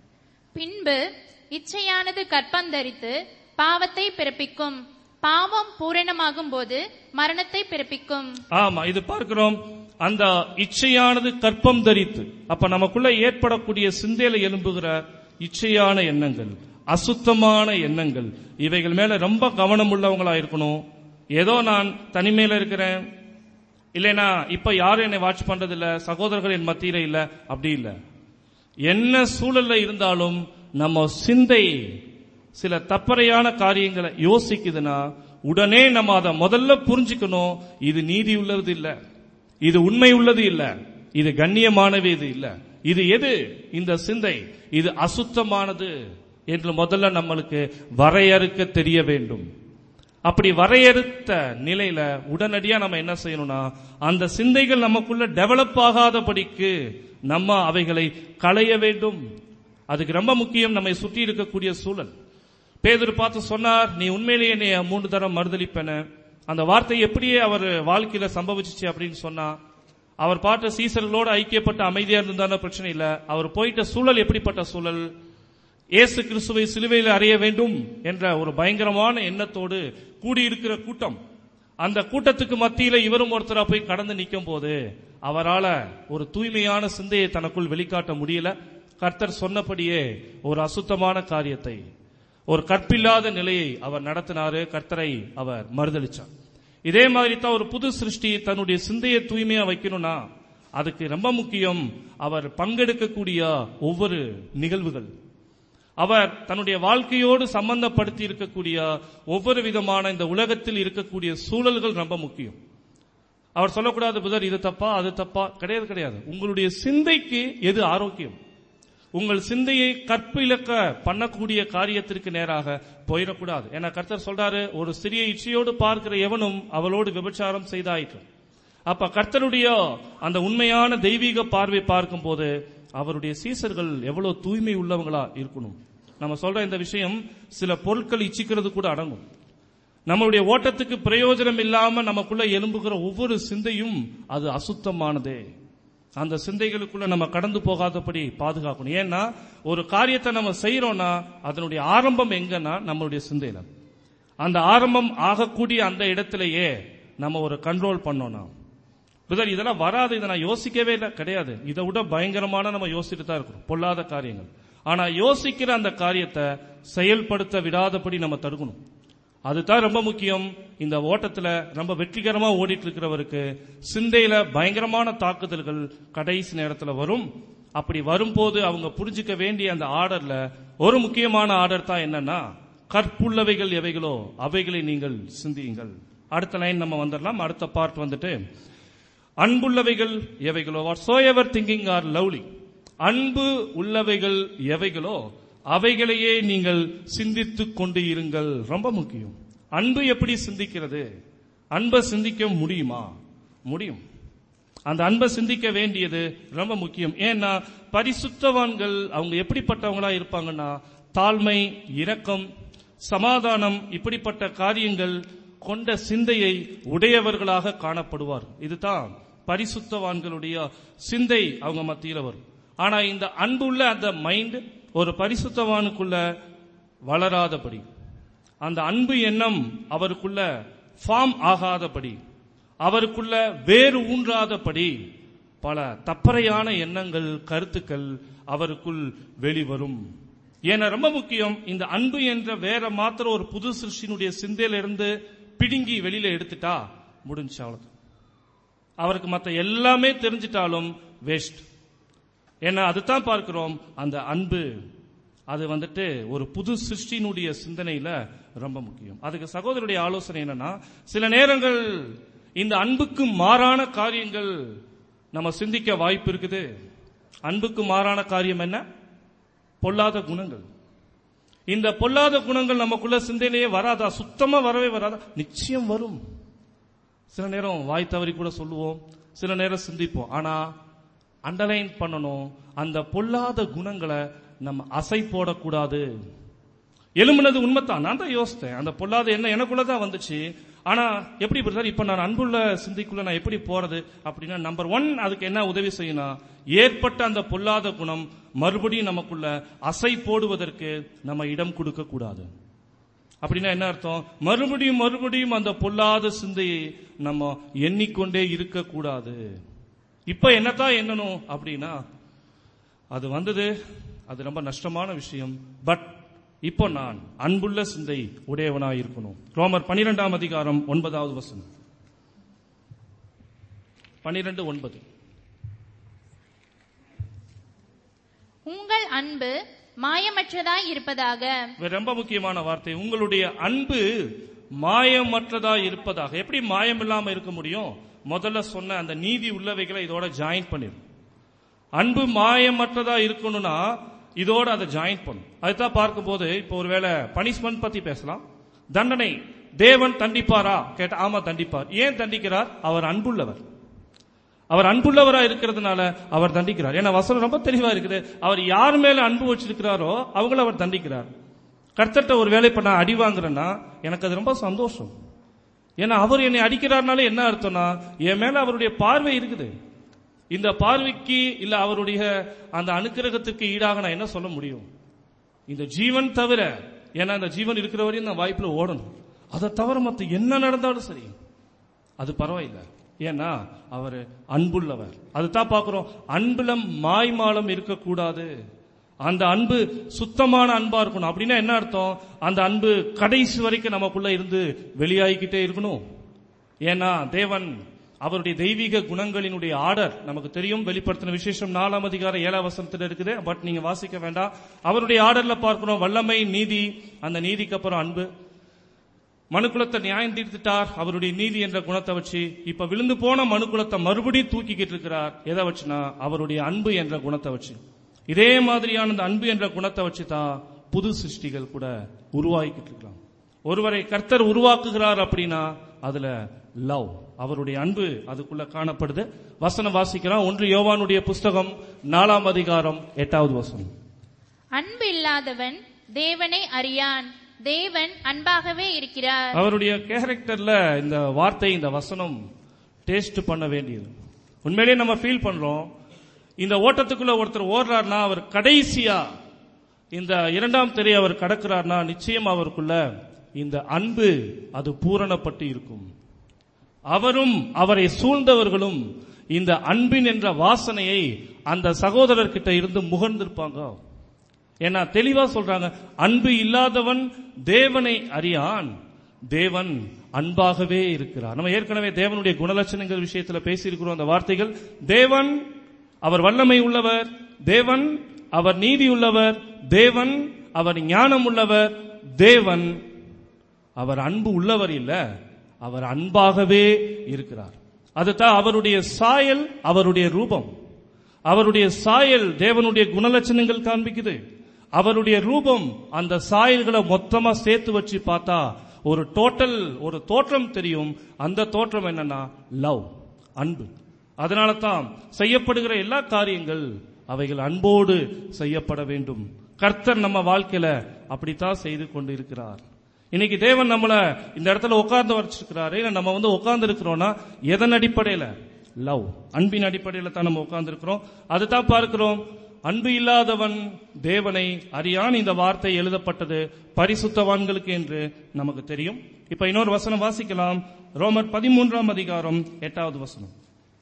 பின்பு இச்சையானது கற்பந்தரித்து பாவத்தை பிறப்பிக்கும், பாவம் பூரணமாகும் போது மரணத்தை பிறப்பிக்கும். ஆமா, இது பார்க்கிறோம். அந்த இச்சையானது கற்பம் தரித்து, அப்ப நமக்குள்ள ஏற்படக்கூடிய சிந்தையில எழும்புகிற இச்சையான எண்ணங்கள், அசுத்தமான எண்ணங்கள், இவைகள் மேல ரொம்ப கவனம் உள்ளவங்களா இருக்கணும். ஏதோ நான் தனிமையில இருக்கிறேன், இல்லைனா இப்ப யாரும் என்னை வாட்ச் பண்றது இல்ல, சகோதரர்கள் என் மத்தியில இல்ல, அப்படி இல்ல. என்ன சூழல்ல இருந்தாலும் நம்ம சிந்தை சில தப்பறையான காரியங்களை யோசிக்குதுன்னா உடனே நம்ம அதை முதல்ல புரிஞ்சுக்கணும். இது நீதி உள்ளது இல்ல, இது உண்மை உள்ளது இல்ல, இது கண்ணியமானது இது இல்ல, இது எது? இந்த சிந்தை இது அசுத்தமானது என்று முதல்ல நம்மளுக்கு வரையறுக்க தெரிய வேண்டும். அப்படி வரையறுத்த நிலையில உடனடியா நம்ம என்ன செய்யணும்னா, அந்த சிந்தைகள் நமக்குள்ள டெவலப் ஆகாதபடிக்கு நம்ம அவைகளை களைய வேண்டும். அதுக்கு ரொம்ப முக்கியம் நம்மை சுற்றி இருக்கக்கூடிய சூழல். பேதுரு பார்த்து சொன்னார், நீ உண்மையிலேயே என்னை 3 தரம் மறுதலிப்பென. அந்த வார்த்தை எப்படியே அவர் வாழ்க்கையில சம்பவிச்சிச்சு அப்படின்னு சொன்னா, அவர் பார்த்த சீசர்களோடு ஐக்கியப்பட்ட அமைதியா இருந்தாலும் பிரச்சனை இல்ல. அவர் போயிட்ட சூழல் எப்படிப்பட்ட சூழல்? இயேசு கிறிஸ்துவை சிலுவையில் அறைய வேண்டும் என்ற ஒரு பயங்கரமான எண்ணத்தோடு கூடியிருக்கிற கூட்டம். அந்த கூட்டத்துக்கு மத்தியில இவரும் ஒருத்தரா போய் கடந்து நிற்கும் போது அவரால் ஒரு தூய்மையான சிந்தையை தனக்குள் வெளிக்காட்ட முடியல. கர்த்தர் சொன்னபடியே ஒரு அசுத்தமான காரியத்தை, ஒரு கற்பில்லாத நிலையை அவர் நடத்தினாரு. கர்த்தரை அவர் மறுதலிச்சார். இதே மாதிரி தான் ஒரு புது சிருஷ்டி தன்னுடைய சிந்தையை தூய்மையா வைக்கணும்னா அதுக்கு ரொம்ப முக்கியம் அவர் பங்கெடுக்கக்கூடிய ஒவ்வொரு நிகழ்வுகள், அவர் தன்னுடைய வாழ்க்கையோடு சம்பந்தப்படுத்தி இருக்கக்கூடிய ஒவ்வொரு விதமான இந்த உலகத்தில் இருக்கக்கூடிய சூழல்கள் ரொம்ப முக்கியம். அவர் சொல்லக்கூடாது புதர் இது தப்பா அது தப்பா, கிடையாது. உங்களுடைய சிந்தைக்கு எது ஆரோக்கியம், உங்கள் சிந்தையை கற்பிழக்க பண்ணக்கூடிய காரியத்திற்கு நேராக போயிடக்கூடாது. ஏன்னா கர்த்தர் சொல்றாரு, ஒரு சிறிய இச்சையோடு பார்க்கிற எவனும் அவளோடு விபச்சாரம் செய்தாயிற்று. அப்ப கர்த்தருடைய அந்த உண்மையான தெய்வீக பார்வை பார்க்கும் போது அவருடைய சீசர்கள் எவ்வளவு தூய்மை உள்ளவங்களா இருக்கணும். நம்ம சொல்ற இந்த விஷயம் சில பொருட்கள் இச்சிக்கிறது கூட அடங்கும். நம்மளுடைய ஓட்டத்துக்கு பிரயோஜனம் இல்லாம நமக்குள்ள எழும்புகிற ஒவ்வொரு சிந்தையும் அது அசுத்தமானதே. அந்த சிந்தைகளுக்குள்ள நம்ம கடந்து போகாதபடி பாதுகாக்கணும். ஏன்னா ஒரு காரியத்தை நம்ம செய்யறோம்னா அதனுடைய ஆரம்பம் எங்கன்னா நம்மளுடைய சிந்தையில. அந்த ஆரம்பம் ஆகக்கூடிய அந்த இடத்திலேயே நம்ம ஒரு கண்ட்ரோல் பண்ணோம்னா, இதெல்லாம் வராது, இதை நான் யோசிக்கவே இல்லை, கிடையாது. இதை விட பயங்கரமான நம்ம யோசிச்சுட்டு தான் இருக்கிறோம் பொல்லாத காரியங்கள். ஆனா யோசிக்கிற அந்த காரியத்தை செயல்படுத்த விடாதபடி நம்ம தடுக்கணும். அதுதான் ரொம்ப முக்கியம். இந்த ஓட்டத்துல ரொம்ப வெற்றிகரமா ஓடிட்டு இருக்கிறவருக்கு சிந்தையில பயங்கரமான தாக்குதல்கள் கடைசி நேரத்துல வரும். அப்படி வரும்போது அவங்க புரிஞ்சுக்க வேண்டிய அந்த ஆர்டர்ல ஒரு முக்கியமான ஆர்டர் தான் என்னன்னா, கற்புள்ளவைகள் எவைகளோ அவைகளை நீங்கள் சிந்தியுங்கள். அடுத்த லைன் நம்ம வந்துடலாம். அடுத்த பார்ட் வந்துட்டு, அன்புள்ளவைகள் எவைகளோ, whatsoever thinking are lovely, அன்பு உள்ளவைகள் எவைகளோ அவைகளையே நீங்கள் சிந்தித்துக் கொண்டு இருங்கள். ரொம்ப முக்கியம். அன்பு எப்படி சிந்திக்கிறது? அன்பை சிந்திக்க முடியுமா? முடியும். அந்த அன்பை சிந்திக்க வேண்டியது ரொம்ப முக்கியம். ஏன்னா பரிசுத்தவான்கள் அவங்க எப்படிப்பட்டவங்களா இருப்பாங்கன்னா, தாழ்மை, இரக்கம், சமாதானம், இப்படிப்பட்ட காரியங்கள் கொண்ட சிந்தையை உடையவர்களாக காணப்படுவார். இதுதான் பரிசுத்தவான்களுடைய சிந்தை அவங்க மத்தியில் வரும். ஆனா இந்த அன்புள்ள அந்த மைண்ட் ஒரு பரிசுத்தவானுக்குள்ள வளராதபடி, அந்த அன்பு எண்ணம் அவருக்குள்ள ஃபார்ம் ஆகாதபடி, அவருக்குள்ள வேறு ஊன்றாதபடி பல தப்பறையான எண்ணங்கள், கருத்துக்கள் அவருக்குள் வெளிவரும். ஏன்னா ரொம்ப முக்கியம், இந்த அன்பு என்ற வேற மாத்திரம் ஒரு புது சிருஷ்டியினுடைய சிந்தையிலிருந்து பிடுங்கி வெளியில எடுத்துட்டா முடிஞ்சு, அவ்வளவு. அவருக்கு மற்ற எல்லாமே தெரிஞ்சிட்டாலும் வேஸ்ட். ஏன்னா அதுதான் பார்க்கிறோம், அந்த அன்பு அது வந்துட்டு ஒரு புது சிருஷ்டியினுடைய சிந்தனையில ரொம்ப முக்கியம். அதுக்கு சகோதரருடைய ஆலோசனை என்னன்னா, சில நேரங்கள் இந்த அன்புக்கு மாறான காரியங்கள் நம்ம சிந்திக்க வாய்ப்பு இருக்குது. அன்புக்கு மாறான காரியம் என்ன? பொல்லாத குணங்கள். இந்த பொல்லாத குணங்கள் நமக்குள்ள சிந்தையிலேயே வராதா? சுத்தமா வரவே வராதா? நிச்சயம் வரும். சில நேரம் வாய் தவறி கூட சொல்லுவோம், சில நேரம் சிந்திப்போம். ஆனா அண்டர்லைன் பண்ணணும், அந்த பொல்லாத குணங்களை நம்ம அசை போடக்கூடாது. எழுமுனது உண்மைத்தான், நான் தான் யோசித்தேன், அந்த பொல்லாத என்ன எனக்குள்ளதான் வந்துச்சு. ஆனா எப்படி பிரதர் இப்ப நான் அன்புள்ள சிந்திக்குள்ள நான் எப்படி போறது அப்படின்னா, நம்பர் 1 அதுக்கு என்ன உதவி செய்யணும், ஏற்பட்ட அந்த பொல்லாத குணம் மறுபடியும் நமக்குள்ள அசை போடுவதற்கு நம்ம இடம் கொடுக்க கூடாது. அப்படின்னா என்ன அர்த்தம்? மறுபடியும் மறுபடியும் அந்த பொல்லாத சிந்தையை நம்ம எண்ணிக்கொண்டே இருக்க கூடாது. இப்ப என்னத்தான் எண்ணணும் அப்படின்னா, அது வந்தது, அது ரொம்ப நஷ்டமான விஷயம். பட் இப்போ நான் அன்புள்ள சிந்தை உடையவனாய் இருக்கணும். ரோமர் 12ஆம் அதிகாரம் 9வது வசனம். 12:9. உங்கள் அன்பு மாயமற்றதாய் இருப்பதாக. ரொம்ப முக்கியமான வார்த்தை, உங்களுடைய அன்பு மாயமற்றதாய் இருப்பதாக. எப்படி மாயம் இல்லாம இருக்க முடியும்? முதல்ல சொன்ன அந்த நீதி உள்ளவைகளை இதோட ஜாயின் பண்ணிடும். அன்பு மாயமற்றதா இருக்கணும்னா இதோட அதை ஜாயின் பண்ணும். அதுதான் பார்க்கும்போது, இப்போ ஒருவேளை பனிஷ்மெண்ட் பத்தி பேசலாம். தண்டனை தேவன் தண்டிப்பாரா கேட்ட, ஆமா தண்டிப்பார். ஏன் தண்டிக்கிறார்? அவர் அன்புள்ளவர். அவர் அன்புள்ளவரா இருக்கிறதுனால அவர் தண்டிக்கிறார். ஏன்னா வசனம் ரொம்ப தெளிவா இருக்குது, அவர் யார் மேல அன்பு வச்சிருக்கிறாரோ அவங்கள அவர் தண்டிக்கிறார். கர்த்தர்ட்ட ஒரு வேலை பண்ண அடி வாங்குறேன்னா எனக்கு அது ரொம்ப சந்தோஷம். ஏன்னா அவர் என்னை அடிக்கிறார்னால என்ன அர்த்தம்னா, என் மேல அவருடைய பார்வை இருக்குது. இந்த பார்வைக்கு இல்ல அவருடைய அந்த அனுக்கிரகத்திற்கு ஈடாக நான் என்ன சொல்ல முடியும்? இந்த ஜீவன் தவிர, ஏன்னா இந்த ஜீவன் இருக்கிற வரையும் நான் வாய்ப்புல ஓடணும். அதை தவிர மத்த என்ன நடந்தாலும் சரி அது பரவாயில்லை. ஏன்னா அவர் அன்புள்ளவர். அதுதான் பார்க்கிறோம், அன்புல மாய்மாலம் இருக்கக்கூடாது. அந்த அன்பு சுத்தமான அன்பா இருக்கணும். அப்படின்னா என்ன அர்த்தம்? அந்த அன்பு கடைசி வரைக்கும் நமக்குள்ள இருந்து வெளியாகிக்கிட்டே இருக்கணும். ஏன்னா தேவன் அவருடைய தெய்வீக குணங்களினுடைய ஆர்டர் நமக்கு தெரியும். வெளிப்படுத்தின விசேஷம் 4ஆம் அதிகாரம் 7ஆம் வசனத்தில் இருக்குது. பட் நீங்க வாசிக்க வேண்டாம். அவருடைய ஆர்டர்ல பார்க்கிறோம் வல்லமை, நீதி, அந்த நீதிக்கு அப்புறம் அன்பு. மனுக்குலத்தை நியாயம் தீர்த்துட்டார் அவருடைய நீதி என்ற குணத்தை வச்சு. இப்ப விழுந்து போன மனுக்குலத்தை மறுபடியும் தூக்கிக்கிட்டு இருக்கிறார். எதை வச்சுனா அவருடைய அன்பு என்ற குணத்தை வச்சு. இதே மாதிரியான அந்த அன்பு என்ற குணத்தை வச்சுதான் புது சிருஷ்டிகள் கூட உருவாக்கிட்டு இருக்கலாம். ஒருவரை கர்த்தர் உருவாக்குகிறார் அப்படின்னா அதுல லவ், அவருடைய அன்பு அதுக்குள்ள காணப்படுது. வசனம் வாசிக்கலாம். 1 யோவானுடைய புஸ்தகம் 4ஆம் அதிகாரம் 8வது வசனம். அன்பு இல்லாதவன் தேவனை அறியான், தேவன் அன்பாகவே இருக்கிறார். அவருடைய கேரக்டர்ல இந்த வார்த்தை, இந்த வசனம் டேஸ்ட் பண்ண வேண்டியது. உண்மையிலேயே நம்ம ஃபீல் பண்றோம், இந்த ஓட்டத்துக்குள்ள ஒருத்தர் ஓடுறாருன்னா அவர் கடைசியா இந்த 2ஆம் திரையை அவர் கடக்கிறார்னா நிச்சயம் அவருக்குள்ள இந்த அன்பு அது பூரணப்பட்டு இருக்கும். அவரும் அவரை சூழ்ந்தவர்களும் இந்த அன்பின் என்ற வாசனையை அந்த சகோதரர்கிட்ட இருந்து முகர்ந்திருப்பாங்க. ஏன்னா தெளிவா சொல்றாங்க, அன்பு இல்லாதவன் தேவனை அறியான், தேவன் அன்பாகவே இருக்கிறார். நம்ம ஏற்கனவே தேவனுடைய குணலட்சணங்கள் விஷயத்துல பேசியிருக்கிறோம். அந்த வார்த்தைகள், தேவன் அவர் வல்லமை உள்ளவர், தேவன் அவர் நீதி உள்ளவர், தேவன் அவர் ஞானம் உள்ளவர், தேவன் அவர் அன்பு உள்ளவர் இல்ல, அவர் அன்பாகவே இருக்கிறார். அதுதான் அவருடைய சாயல், அவருடைய ரூபம். அவருடைய சாயல் தேவனுடைய குணலட்சணங்கள் காண்பிக்குது. அவருடைய ரூபம் அந்த சாயல்களை மொத்தமா சேர்த்து வச்சு பார்த்தா ஒரு டோட்டல், ஒரு தோற்றம் தெரியும். அந்த தோற்றம் என்னன்னா லவ், அன்பு. அதனால தான் செய்யப்படுகிற எல்லா காரியங்கள் அவைகள் அன்போடு செய்யப்பட வேண்டும். கர்த்தர் நம்ம வாழ்க்கையில அப்படித்தான் செய்து கொண்டு இருக்கிறார். இன்னைக்கு தேவன் நம்மள இந்த இடத்துல உட்கார்ந்து வச்சிருக்கிறாரு. நம்ம உட்கார்ந்து இருக்கிறோம்னா எதன் அடிப்படையில? லவ், அன்பின் அடிப்படையில தான் நம்ம உட்கார்ந்து இருக்கிறோம். அதுதான் பார்க்கிறோம், அன்பு இல்லாதவன் தேவனை அறியான். இந்த வார்த்தை எழுதப்பட்டது பரிசுத்தவான்களுக்கு என்று நமக்கு தெரியும். இப்ப இன்னொரு வசனம் வாசிக்கலாம். ரோமர் 13ஆம் அதிகாரம் 8வது வசனம்.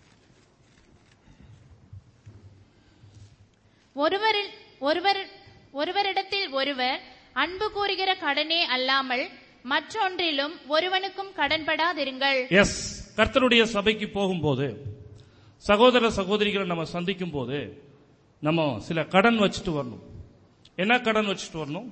ஒருவரிடத்தில் ஒருவர் அன்பு கூறுகிற கடனே அல்லாமல் மற்றொன்றிலும் ஒருவனுக்கும் கடன்படாதிருங்கள். எஸ், கர்த்தருடைய சபைக்கு போகும்போது, சகோதர சகோதரிகளை நம்ம சந்திக்கும் போது நம்ம சில கடன் வச்சுட்டு வரணும். என்ன கடன் வச்சுட்டு வரணும்?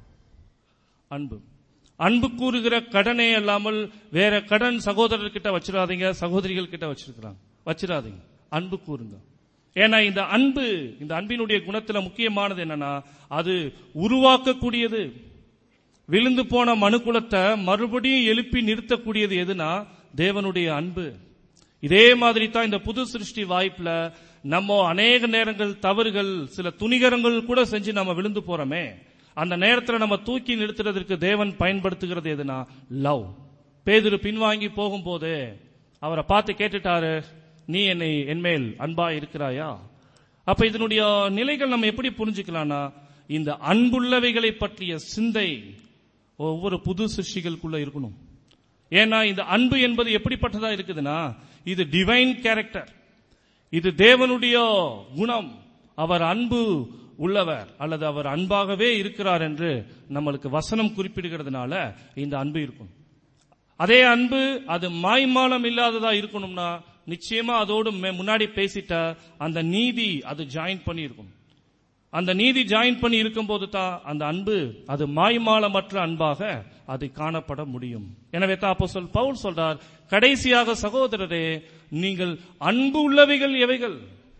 அன்பு. அன்பு கூறுகிற கடனே அல்லாமல் வேற கடன் சகோதரர்கிட்ட வச்சிடாதீங்க, சகோதரிகள் கிட்ட வச்சிடாதீங்க. அன்பு கூறுங்க. ஏன்னா இந்த அன்பு, இந்த அன்பினுடைய குணத்துல முக்கியமானது என்னன்னா, அது உருவாக்கக்கூடியது. விழுந்து போன மனுக்குலத்தை மறுபடியும் எழுப்பி நிறுத்தக்கூடியது எதுனா தேவனுடைய அன்பு. இதே மாதிரி தான் இந்த புது சிருஷ்டி வாய்ப்புல நம்ம அநேக நேரங்கள் தவறுகள், சில துணிகரங்கள் கூட செஞ்சு நம்ம விழுந்து போறோமே, அந்த நேரத்தில் நம்ம தூக்கி நிறுத்துறதுக்கு தேவன் பயன்படுத்துகிறது எதுனா லவ். பேதுரு பின்வாங்கி போகும்போது அவரை பார்த்து கேட்டுட்டாரு, நீ என்னை என்மேல் அன்பா இருக்கிறாயா? அப்ப இதனுடைய நிலைகள் நம்ம எப்படி புரிஞ்சுக்கலாம்னா, இந்த அன்புள்ளவைகளை பற்றிய சிந்தை ஒவ்வொரு புது சிருஷ்டிகளுக்குள்ள இருக்கணும். ஏன்னா இந்த அன்பு என்பது எப்படிப்பட்டதா இருக்குதுன்னா, இது டிவைன் கேரக்டர், இது தேவனுடைய குணம். அவர் அன்பு உள்ளவர் அல்லது அவர் அன்பாகவே இருக்கிறார் என்று நம்மளுக்கு வசனம் குறிப்பிடுகிறதுனால இந்த அன்பு இருக்கும். அதே அன்பு அது மாய்மாலம் இல்லாததா இருக்கணும்னா நிச்சயமா அதோடு முன்னாடி பேசிட்ட அந்த நீதி அது ஜாயின் பண்ணி இருக்கும். அந்த நீதி ஜாயின் பண்ணி இருக்கும் போது தான் அந்த அன்பு அது மாய்மாலமற்ற அன்பாக அது காணப்பட முடியும். எனவே தான் அப்போஸ்தலன் பவுல் சொல்றார், கடைசியாக சகோதரரே, நீங்கள் அன்பு உள்ளவைகள் எவைகள்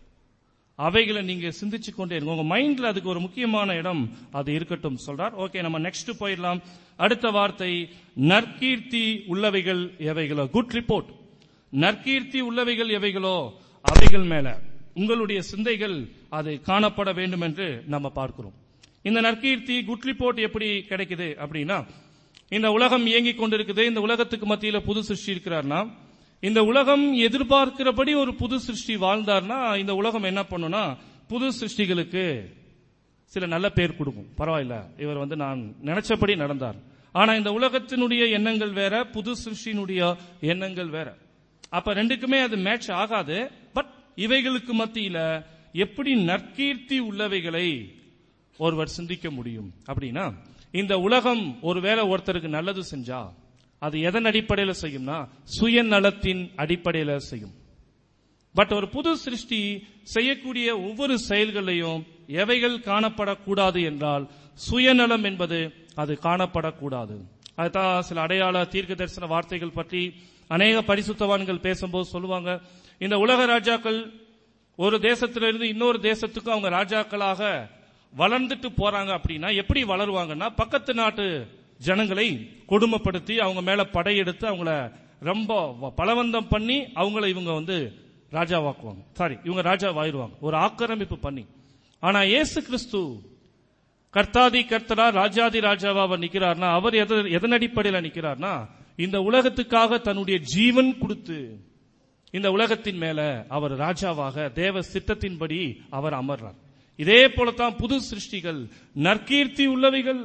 அவைகளை நீங்க சிந்திச்சு கொண்டே இருங்க. உங்க மைண்ட்ல அதுக்கு ஒரு முக்கியமான இடம் அது இருக்கட்டும் சொல்றார். ஓகே, நம்ம நெக்ஸ்ட் போயிடலாம். அடுத்த வார்த்தை, நற்கீர்த்தி உள்ளவைகள் எவைகளோ. Good report. நற்கீர்த்தி உள்ளவைகள் எவைகளோ அவைகள் மேல உங்களுடைய சிந்தைகள் அது காணப்பட வேண்டும் என்று நம்ம பார்க்கிறோம். இந்த நற்கீர்த்தி குட் ரிப்போர்ட் எப்படி கிடைக்குது அப்படின்னா, இந்த உலகம் இயங்கிக் கொண்டிருக்குது. இந்த உலகத்துக்கு மத்தியில புது சிருஷ்டி இருக்கிறார்னா, இந்த உலகம் எதிர்பார்க்கிறபடி ஒரு புது சிருஷ்டி வாழ்ந்தார்னா இந்த உலகம் என்ன பண்ணுனா, புது சிருஷ்டிகளுக்கு சில நல்ல பேர் கொடுக்கும். பரவாயில்ல, இவர் நான் நினைச்சபடி நடந்தார். ஆனா இந்த உலகத்தினுடைய எண்ணங்கள் வேற, புது சிருஷ்டியினுடைய எண்ணங்கள் வேற. அப்ப ரெண்டுக்குமே அது மேட்ச் ஆகாது. பட் இவைகளுக்கு மத்தியில எப்படி நற்கீர்த்தி உள்ளவைகளை ஒருவர் சிந்திக்க முடியும் அப்படின்னா, இந்த உலகம் ஒருவேளை ஒருத்தருக்கு நல்லது செஞ்சா அது எதன் அடிப்படையில் செய்யும்னா சுயநலத்தின் அடிப்படையில் செய்யும். பட் ஒரு புது சிருஷ்டி செய்யக்கூடிய ஒவ்வொரு செயல்களையும் எவைகள் காணப்படக்கூடாது என்றால் சுயநலம் என்பது அது காணப்படக்கூடாது. அதுதான் சில அடையாள தீர்க்க தரிசன வார்த்தைகள் பற்றி அநேக பரிசுத்தவான்கள் பேசும்போது சொல்லுவாங்க, இந்த உலக ராஜாக்கள் ஒரு தேசத்திலிருந்து இன்னொரு தேசத்துக்கு அவங்க ராஜாக்களாக வளர்ந்துட்டு போறாங்க அப்படின்னா எப்படி வளருவாங்கன்னா, பக்கத்து நாட்டு ஜனங்களை கொடுமைப்படுத்தி அவங்க மேல படையெடுத்து அவங்கள ரொம்ப பலவந்தம் பண்ணி அவங்கள இவங்க ராஜாவாக்குவாங்க. இவங்க ராஜாவாயிருவாங்க, ஒரு ஆக்கிரமிப்பு பண்ணி. ஆனா இயேசு கிறிஸ்து கர்த்தாதி கர்த்தரா ராஜாதி ராஜாவா அவர் நிக்கிறார்னா, அவர் எதன் அடிப்படையில் நிக்கிறார்னா, இந்த உலகத்துக்காக தன்னுடைய ஜீவன் கொடுத்து இந்த உலகத்தின் மேல அவர் ராஜாவாக தேவ சித்தத்தின்படி அவர் அமர்றார். இதே போலத்தான் புது சிருஷ்டிகள், நற்கீர்த்தி உள்ளவைகள்,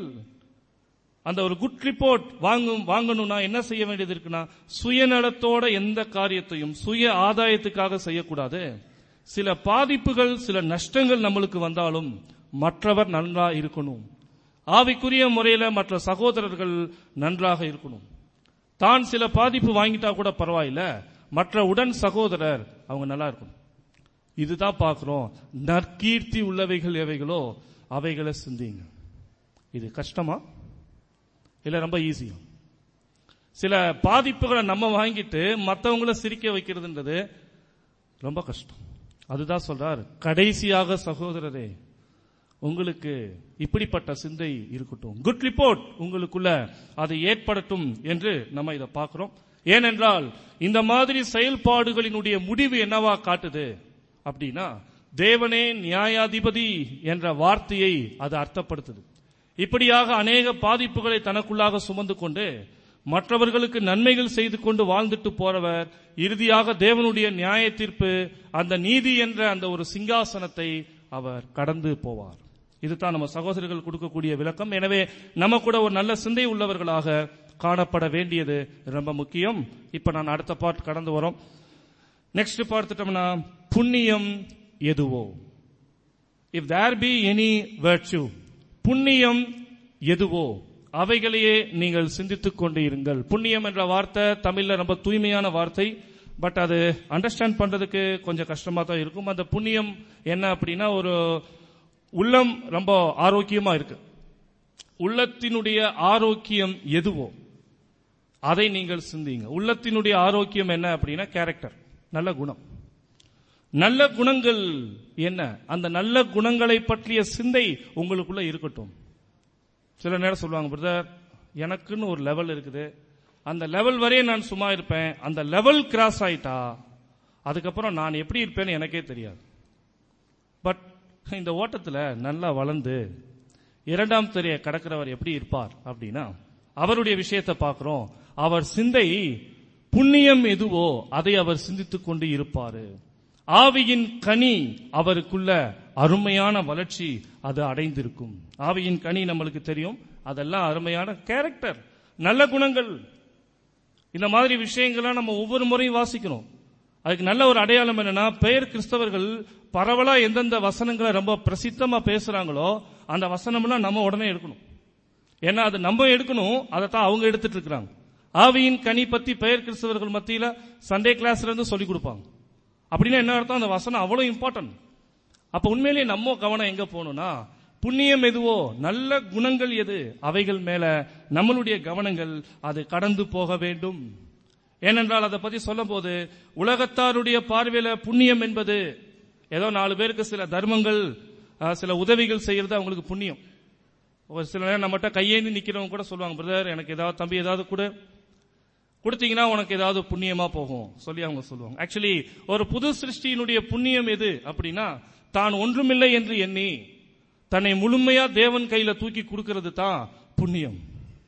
அந்த ஒரு குட் ரிப்போர்ட் வாங்கணும்னா என்ன செய்ய வேண்டியது இருக்குன்னா, சுயநலத்தோட எந்த காரியத்தையும் சுய ஆதாயத்துக்காக செய்யக்கூடாது. சில பாதிப்புகள், சில நஷ்டங்கள் நம்மளுக்கு வந்தாலும் மற்றவர் நன்றா இருக்கணும். ஆவிக்குரிய முறையில மற்ற சகோதரர்கள் நன்றாக இருக்கணும். தான் சில பாதிப்பு வாங்கிட்டா கூட பரவாயில்ல, மற்ற உடன் சகோதரர் அவங்க நல்லா இருக்கணும். இதுதான் பார்க்கிறோம். நற்கீர்த்தி உள்ளவைகள் எவைகளோ அவைகளை சிந்திங்க. இது கஷ்டமா இல்ல ரொம்ப ஈஸியா? சில பாதிப்புகளை நம்ம வாங்கிட்டு மற்றவங்களை சிரிக்க வைக்கிறதுன்றது ரொம்ப கஷ்டம். அதுதான் சொல்றார், கடைசியாக சகோதரரே உங்களுக்கு இப்படிப்பட்ட சிந்தை இருக்கட்டும், குட் ரிப்போர்ட் உங்களுக்குள்ள அது ஏற்படட்டும் என்று நம்ம இதை பார்க்கிறோம். ஏனென்றால் இந்த மாதிரி செயல்பாடுகளினுடைய முடிவு என்னவா காட்டுது அப்படின்னா, தேவனே நியாயாதிபதி என்ற வார்த்தையை அது அர்த்தப்படுத்துது. இப்படியாக அநேக பாதிப்புகளை தனக்குள்ளாக சுமந்து கொண்டு மற்றவர்களுக்கு நன்மைகள் செய்து கொண்டு வாழ்ந்துட்டு போறவர் இறுதியாக தேவனுடைய நியாய தீர்ப்பு, அந்த நீதி என்ற அந்த ஒரு சிங்காசனத்தை அவர் கடந்து போவார். இதுதான் நம்ம சகோதரர்கள் கொடுக்கக்கூடிய விளக்கம். எனவே நம்ம கூட ஒரு நல்ல சிந்தை உள்ளவர்களாக காணப்பட வேண்டியது ரொம்ப முக்கியம். இப்ப நான் அடுத்த பார்ட் கடந்து வரோம். நெக்ஸ்ட் பார்த்துட்டோம்னா, புண்ணியம் எதுவோ, if there be any virtue, புண்ணியம் எதுவோ அவைகளையே நீங்கள் சிந்தித்துக் கொண்டு இருங்கள். புண்ணியம் என்ற வார்த்தை தமிழ்ல ரொம்ப தூய்மையான வார்த்தை, பட் அது அண்டர்ஸ்டாண்ட் பண்றதுக்கு கொஞ்சம் கஷ்டமா தான் இருக்கும். அந்த புண்ணியம் என்ன அப்படின்னா, ஒரு உள்ளம் ரொம்ப ஆரோக்கியமா இருக்கு, உள்ளத்தினுடைய ஆரோக்கியம் எதுவோ அதை நீங்கள் சிந்திங்க. உள்ளத்தினுடைய ஆரோக்கியம் என்ன அப்படின்னா கேரக்டர், நல்ல குணம். நல்ல குணங்கள் என்ன, அந்த நல்ல குணங்களை பற்றிய சிந்தை உங்களுக்குள்ள இருக்கட்டும். சில நேரம் சொல்லுவாங்க, பிரதர் எனக்குன்னு ஒரு லெவல் இருக்குது, அந்த லெவல் வரையே நான் சும்மா இருப்பேன், அந்த லெவல் கிராஸ் ஆயிட்டா அதுக்கப்புறம் நான் எப்படி இருப்பேன்னு எனக்கே தெரியாது. பட் இந்த ஓட்டத்தில் நல்லா வளர்ந்து இரண்டாம் தெரிய கடக்கிறவர் எப்படி இருப்பார் அப்படின்னா, அவருடைய விஷயத்தை பார்க்கிறோம். அவர் சிந்தை புண்ணியம் எதுவோ அதை அவர் சிந்தித்துக் கொண்டு இருப்பாரு. ஆவியின் கனி அவருக்குள்ள அருமையான வளர்ச்சி அது அடைந்திருக்கும். ஆவியின் கனி நம்மளுக்கு தெரியும், அதெல்லாம் அருமையான கேரக்டர், நல்ல குணங்கள். இந்த மாதிரி விஷயங்கள்லாம் நம்ம ஒவ்வொரு முறையும் வாசிக்கணும். அதுக்கு நல்ல ஒரு அடையாளம் என்னன்னா, பெயர் கிறிஸ்தவர்கள் பரவலா எந்தெந்த வசனங்களை ரொம்ப பிரசித்தமா பேசுறாங்களோ அந்த வசனம்லாம் நம்ம உடனே எடுக்கணும். ஏன்னா அது நம்ம எடுக்கணும், அதைத்தான் அவங்க எடுத்துட்டு இருக்காங்க. ஆவியின் கனி பத்தி பெயர் கிறிஸ்தவர்கள் மத்தியில சண்டே கிளாஸ்ல இருந்து சொல்லிக் கொடுப்பாங்க. அப்படின்னா என்ன அர்த்தம், அந்த வசனம் அவ்வளவு இம்பார்ட்டன்ட். அப்ப உண்மையிலேயே நம்ம கவனம் எங்க போகணும்னா, புண்ணியம் எதுவோ, நல்ல குணங்கள் எது, அவைகள் மேல நம்மளுடைய கவனங்கள் அது கடந்து போக வேண்டும். ஏனென்றால் அதை பத்தி சொல்லும் போது, உலகத்தாருடைய பார்வையில புண்ணியம் என்பது ஏதோ 4 பேருக்கு சில தர்மங்கள் சில உதவிகள் செய்யறது அவங்களுக்கு புண்ணியம். ஒரு சில நேரம் நம்மகிட்ட கையேந்தி நிக்கிறவங்க கூட சொல்லுவாங்க, பிரதர் எனக்கு ஏதாவது தம்பி ஏதாவது கொடுத்தீங்கன்னா உனக்கு ஏதாவது புண்ணியமா போகும் சொல்லி அவங்க சொல்லுவாங்க. ஆக்சுவலி ஒரு புது சிருஷ்டியினுடைய புண்ணியம் எது அப்படின்னா, தான் ஒன்றுமில்லை என்று எண்ணி தன்னை முழுமையா தேவன் கையில தூக்கி கொடுக்கிறது தான் புண்ணியம்.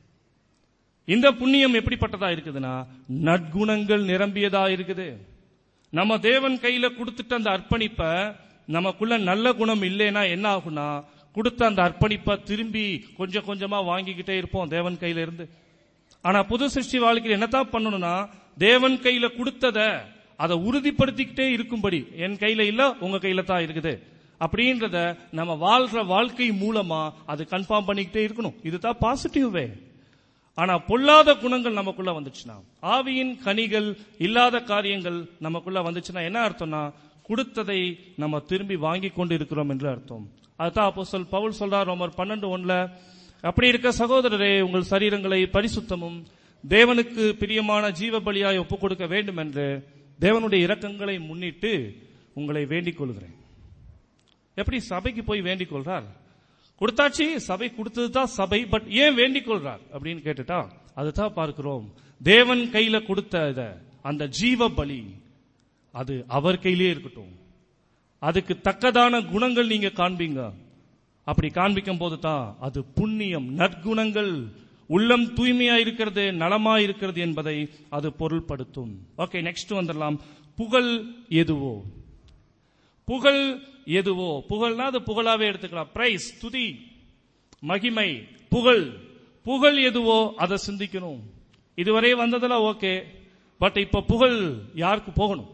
இந்த புண்ணியம் எப்படிப்பட்டதா இருக்குதுன்னா, நற்குணங்கள் நிரம்பியதா இருக்குது. நம்ம தேவன் கையில கொடுத்துட்ட அந்த அர்ப்பணிப்ப, நமக்குள்ள நல்ல குணம் இல்லைன்னா என்ன ஆகும்னா, கொடுத்த அந்த அர்ப்பணிப்பை திரும்பி கொஞ்சம் கொஞ்சமா வாங்கிக்கிட்டே இருப்போம் தேவன் கையில இருந்து. ஆனா புது சிருஷ்டி வாழ்க்கையில் என்னத்தான் பண்ணணும்னா, தேவன் கையில கொடுத்தத அதை உறுதிப்படுத்திக்கிட்டே இருக்கும்படி, என் கையில இல்ல உங்க கையில தான் இருக்குது அப்படின்றத நம்ம வாழ்ற வாழ்க்கை மூலமா அது கன்ஃபார்ம் பண்ணிக்கிட்டே இருக்கணும். இதுதான் பாசிட்டிவ் வே. ஆனா பொல்லாத குணங்கள் நமக்குள்ள வந்துச்சுன்னா, ஆவியின் கனிகள் இல்லாத காரியங்கள் நமக்குள்ள வந்துச்சுன்னா என்ன அர்த்தம்னா, கொடுத்ததை நம்ம திரும்பி வாங்கி கொண்டு இருக்கிறோம் என்று அர்த்தம். அதுதான் அப்போஸ்தலன் பவுல் சொல்றார் ரோமர் 12:1, அப்படி இருக்க சகோதரரே, உங்கள் சரீரங்களை பரிசுத்தமும் தேவனுக்கு பிரியமான ஜீவ பலியாய் ஒப்புக் கொடுக்க வேண்டும் என்று தேவனுடைய இரக்கங்களை முன்னிட்டு உங்களை வேண்டிக் கொள்கிறேன். எப்படி சபைக்கு போய் வேண்டிக் கொள்றார்? கொடுத்தாச்சு, சபை கொடுத்தது தான் சபை, பட் ஏன் வேண்டிக் கொள்றார் அப்படின்னு கேட்டுட்டா அதுதான் பார்க்கிறோம். தேவன் கையில கொடுத்த அந்த ஜீவ பலி அது அவர் கையிலே இருக்கட்டும். அதுக்கு தக்கதான குணங்கள் நீங்க காண்பீங்க. அப்படி காண்பிக்கும் போது தான் அது புண்ணியம், நற்குணங்கள், உள்ளம் தூய்மையா இருக்கிறது, நலமா இருக்கிறது என்பதை அது பொருள்படுத்தும். ஓகே, நெக்ஸ்ட் வந்துடலாம். புகழ் எதுவோ? புகழ் எதுவோ? புகழ்னா அது புகழாவே எடுத்துக்கலாம். பிரைஸ், துதி, மகிமை, புகழ். புகழ் எதுவோ அதை சிந்திக்கணும். இதுவரை வந்ததெல்லாம் ஓகே, பட் இப்ப புகழ் யாருக்கு போகணும்?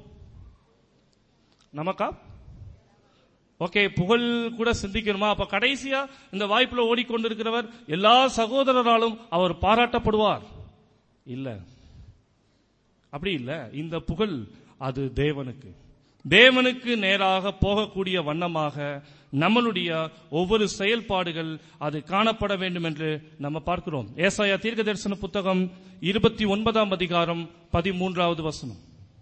நமக்கா? ஓகே, புகழ் கூட சிந்திக்கணுமா? அப்ப கடைசியா இந்த வாய்ப்புல ஓடிக்கொண்டிருக்கிறவர் எல்லா சகோதரராலும் அவர் பாராட்டப்படுவார்? இல்ல, அப்படி இல்ல. இந்த புகழ் அது தேவனுக்கு, தேவனுக்கு நேராக போகக்கூடிய வண்ணமாக நம்மளுடைய ஒவ்வொரு செயல்பாடுகள் அது காணப்பட வேண்டும் என்று நம்ம பார்க்கிறோம். ஏசாயா தீர்க்கதரிசன புத்தகம் 29 அதிகாரம் 13வது வசனம்.